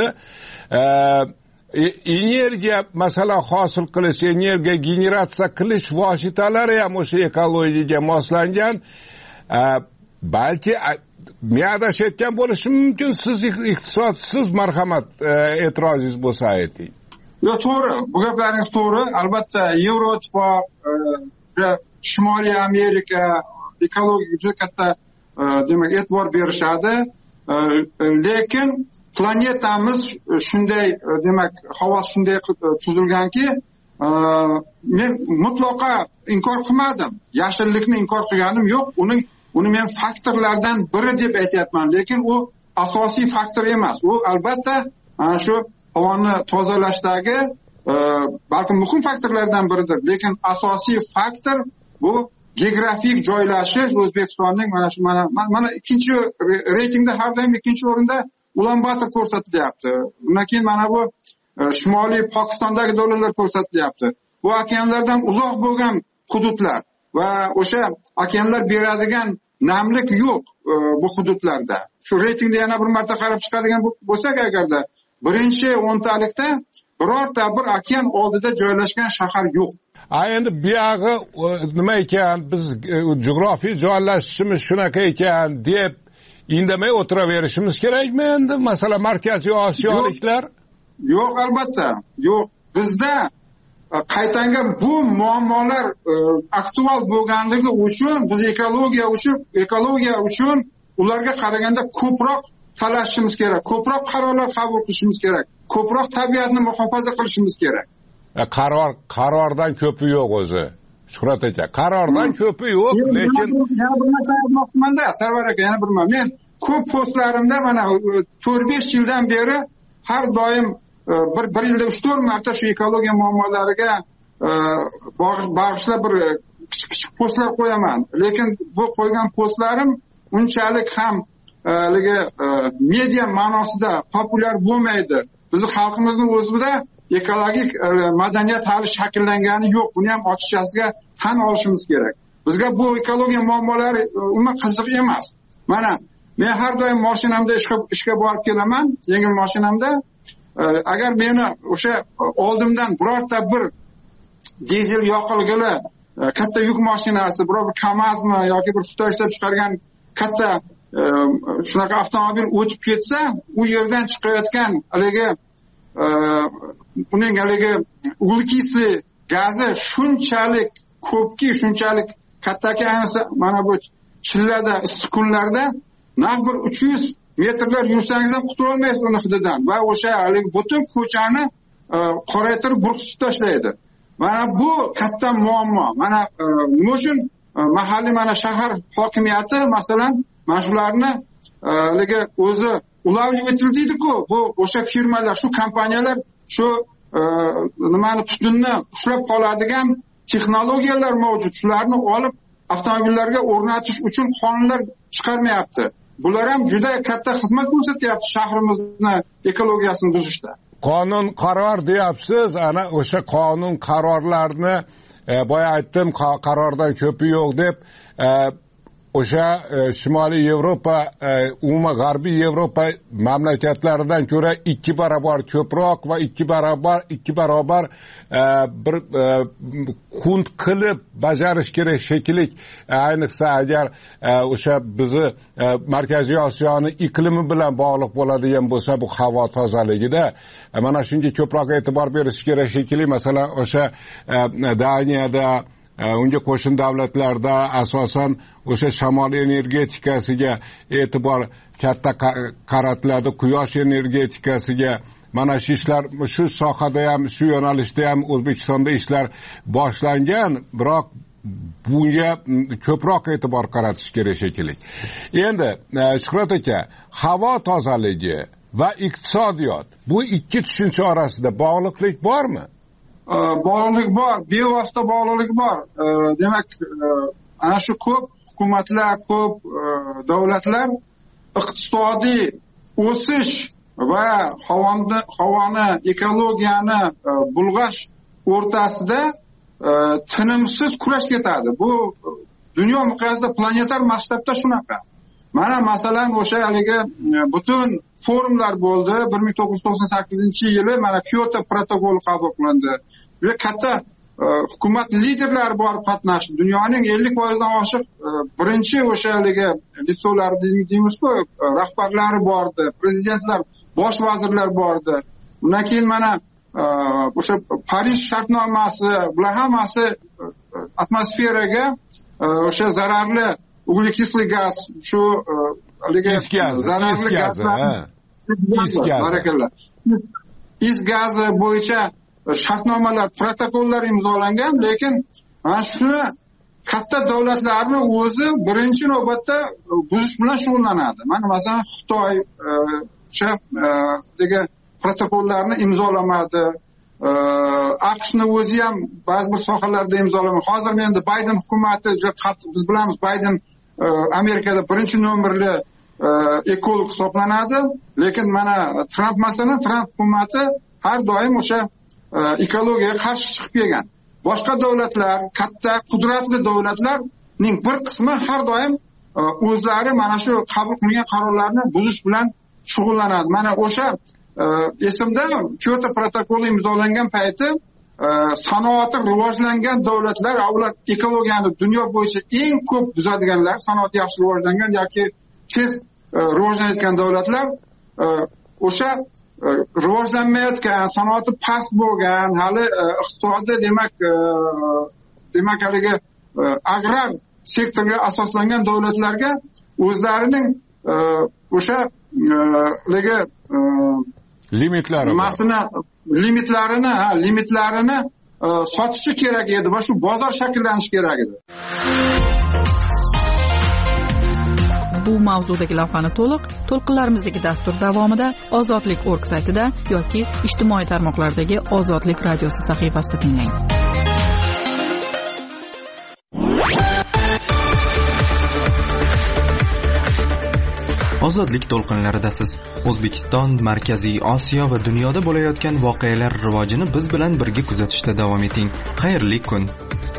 Energiya masalan hosil qilish, energiya generatsiya qilish vositalari ham o'sha ekologiyaga moslangan. Balki men adashayotgan bo'lishim mumkin. Siz iqtisodsiz marhamat e'tirozingiz bo'lsa ayting. Yo'q, to'g'ri. Bu gaplaringiz to'g'ri. Albatta Yevroittifoq, Shimoliy Amerika ekologiyaga juda katta demak e'tibor berishadi. Lekin planetamiz shunday demak havosi shunday tuzilganki, men mutlaqo inkor qilmadim. Yashillikni inkor qilganim yo'q. Uni men faktorlardan biri deb aytyapman, lekin u asosiy faktor emas. U albatta ana shu havoni tozalashdagi balki muhim faktorlardan biridir, lekin asosiy faktor bu geografik joylashish. O'zbekistonning mana ikkinchi reytingda har doim ikkinchi o'rinda Ulan-Bator ko'rsatilyapti. Undan keyin mana bu Shimoliy Pokistondagi davlatlar ko'rsatilyapti. Bu okeanlardan uzoq bo'lgan hududlar va o'sha okeanlar beradigan namlik yo'q bu hududlarda. Shu reytingda yana bir marta qarab chiqadigan bo'lsak, agarda birinchi 10talikda birorta bir okean oldida joylashgan shahar yo'q. Endi bu yog'i nima ekan, biz jo'g'rofiy joylashishimiz shunaqa ekan deb indamay o'tiraverishimiz kerakmi endi? Masalan, Markaziy Osiyoliklar? Yo'q, albatta. Yo'q. Bizda qaytanga bu muammolar aktual bo'lganligi uchun biz ekologiya uchun ularga qaraganda ko'proq talashishimiz kerak, ko'proq qarorlar qabul qilishimiz kerak, ko'proq tabiatni muhofaza qilishimiz kerak. Qarordan ko'pi yo'q o'zi. Shuhrat aka, qarordan ko'pi yo'q, lekin yana bir narsa aytmoqchiman-da, Sarvar aka, yana bir men ko'p postlarimda mana 4-5 yildan beri har doim bir yilda 3-4 marta shu ekologiya muammolariga bag'ishlab bir kichik postlar qo'yaman. Lekin bu qo'ygan postlarim unchalik ham media ma'nosida populyar bo'lmaydi. Bizning xalqimizning o'zida ekologik madaniyat hali shakllangani yo'q. Buni ham ochiqchasiga tan olishimiz kerak. Bizga bu ekologiya muammolari umuman qiziq emas. Mana men har doim mashinamda ishga borib kelaman, yengil mashinamda. Agar meni o'sha oldimdan birorta bir dizel yoqilg'ili katta yuk mashinasi, biror bir KAMAZmi yoki bir Xitoy ishlab chiqargan katta shunaqa avtomobil o'tib ketsa, u yerdan chiqayotgan uning uglekisli gazi shunchalik ko'pki, shunchalik kattaki, ayniqsa mana bu chillada, issiq kunlarda naq bir 300 metrlar yursangiz ham qutula olmaysiz uni hididan va o'sha butun ko'chani qoraytirib burqsitib tashlaydi. Mana bu katta muammo. Mana nima uchun mahalliy mana shahar hokimiyati masalan mana shularni o'zi ulavli etildiydi-ku, bu o'sha firmalar, shu kompaniyalar shu nimani tutunni ushlab qoladigan texnologiyalar mavjud. Shularni olib avtomobillarga o'rnatish uchun qonunlar chiqarmayapti. Bular ham juda katta xizmat ko'rsatyapti shahrimizni ekologiyasini buzishda. Qonun qaror deyapsiz, ana o'sha qonun qarorlarni boya aytdim, qarordan ko'pi yo'q deb o'sha Shimoliy Yevropa, umuman G'arbiy Yevropa mamlakatlaridan ko'ra 2 barobar ko'proq va 2 barobar bir qunt qilib bajarish kerak shekilli. Ayniqsa agar o'sha bizni Markaziy Osiyoni iqlimi bilan bog'liq bo'ladigan bo'lsa, bu havo tozaligida mana shunga ko'proq e'tibor berish kerak shekilli. Masalan, o'sha Daniyada, unga qo'shni davlatlarda asosan o'sha shamol energetikasiga e'tibor katta qaratiladi, quyosh energetikasiga. Mana shu ishlar, shu sohada ham, shu yo'nalishda ham O'zbekistonda ishlar boshlangan, biroq bunga ko'proq e'tibor qaratish kerak shekilli. Endi Shuhrat aka, havo tozaligi va iqtisodiyot, bu ikki tushuncha orasida bog'liqlik bormi? Bog'liqlik bor, bevosita bog'liqlik bor. Demak, ana shu ko'p hukumatlar, ko'p davlatlar iqtisodiy o'sish va havoni, ekologiyani bulg'ash o'rtasida tinimsiz kurash ketadi. Bu dunyo miqyosida, planetar masshtabda shunaqa. Mana masalan o'sha butun forumlar bo'ldi. 1998-yili mana Kyoto protokoli qabul qilindi. Juda katta hukumat liderlari borib qatnashdi. Dunyoning 50%dan oshiq birinchi o'sha litsolar deymiz-ku, rahbarlari bordi, prezidentlar, bosh vazirlar bordi. Undan keyin mana o'sha Parij shartnomasi, bular hammasi atmosferaga o'sha zararli uglekisli gaz, shu zararli gazlar, is gazi bo'yicha shartnomalar, protokollar imzolangan, lekin mana shuni katta davlatlarni o'zi birinchi navbatda buzish bilan shug'ullanadi. Mana masalan Xitoy o'sha protokollarni imzolamadi. AQShni o'zi ham ba'zi bir sohalarda imzolamadi. Hozir endi Bayden hukumati, biz bilamiz, Bayden Amerikada birinchi nomerli ekolog hisoblanadi, lekin mana Trump hukumati har doim o'sha ekologiyaga qarshi chiqib kelgan. Boshqa davlatlar, katta qudratli davlatlarning bir qismi har doim o'zlari mana shu qabul qilingan qarorlarni buzish bilan shug'ullanadi. Mana o'sha esimda Kyoto protokoli imzolangan payti sanoati rivojlangan davlatlar, ular ekologiyani dunyo bo'yicha eng ko'p buzadiganlar, sanoati yaxshi rivojlangan yoki tez rivojlanayotgan davlatlar o'sha rivojlanmayotgan, sanoati past bo'lgan, hali iqtisodi demak agrar sektorga asoslangan davlatlarga o'zlarining o'sha limitlarini sotishi kerak edi va shu bozor shakllanishi kerak edi. Bu mavzudagi lavhani to'lqinlarimizdagi dastur davomida ozodlik.org saytida yoki ijtimoiy tarmoqlardagi Ozodlik radiosi sahifasida tinglang. Ozodlik to'lqinlaridasiz. O'zbekiston, Markaziy Osiyo va dunyoda bo'layotgan voqealar rivojini biz bilan birga kuzatishda davom eting. Xayrli kun.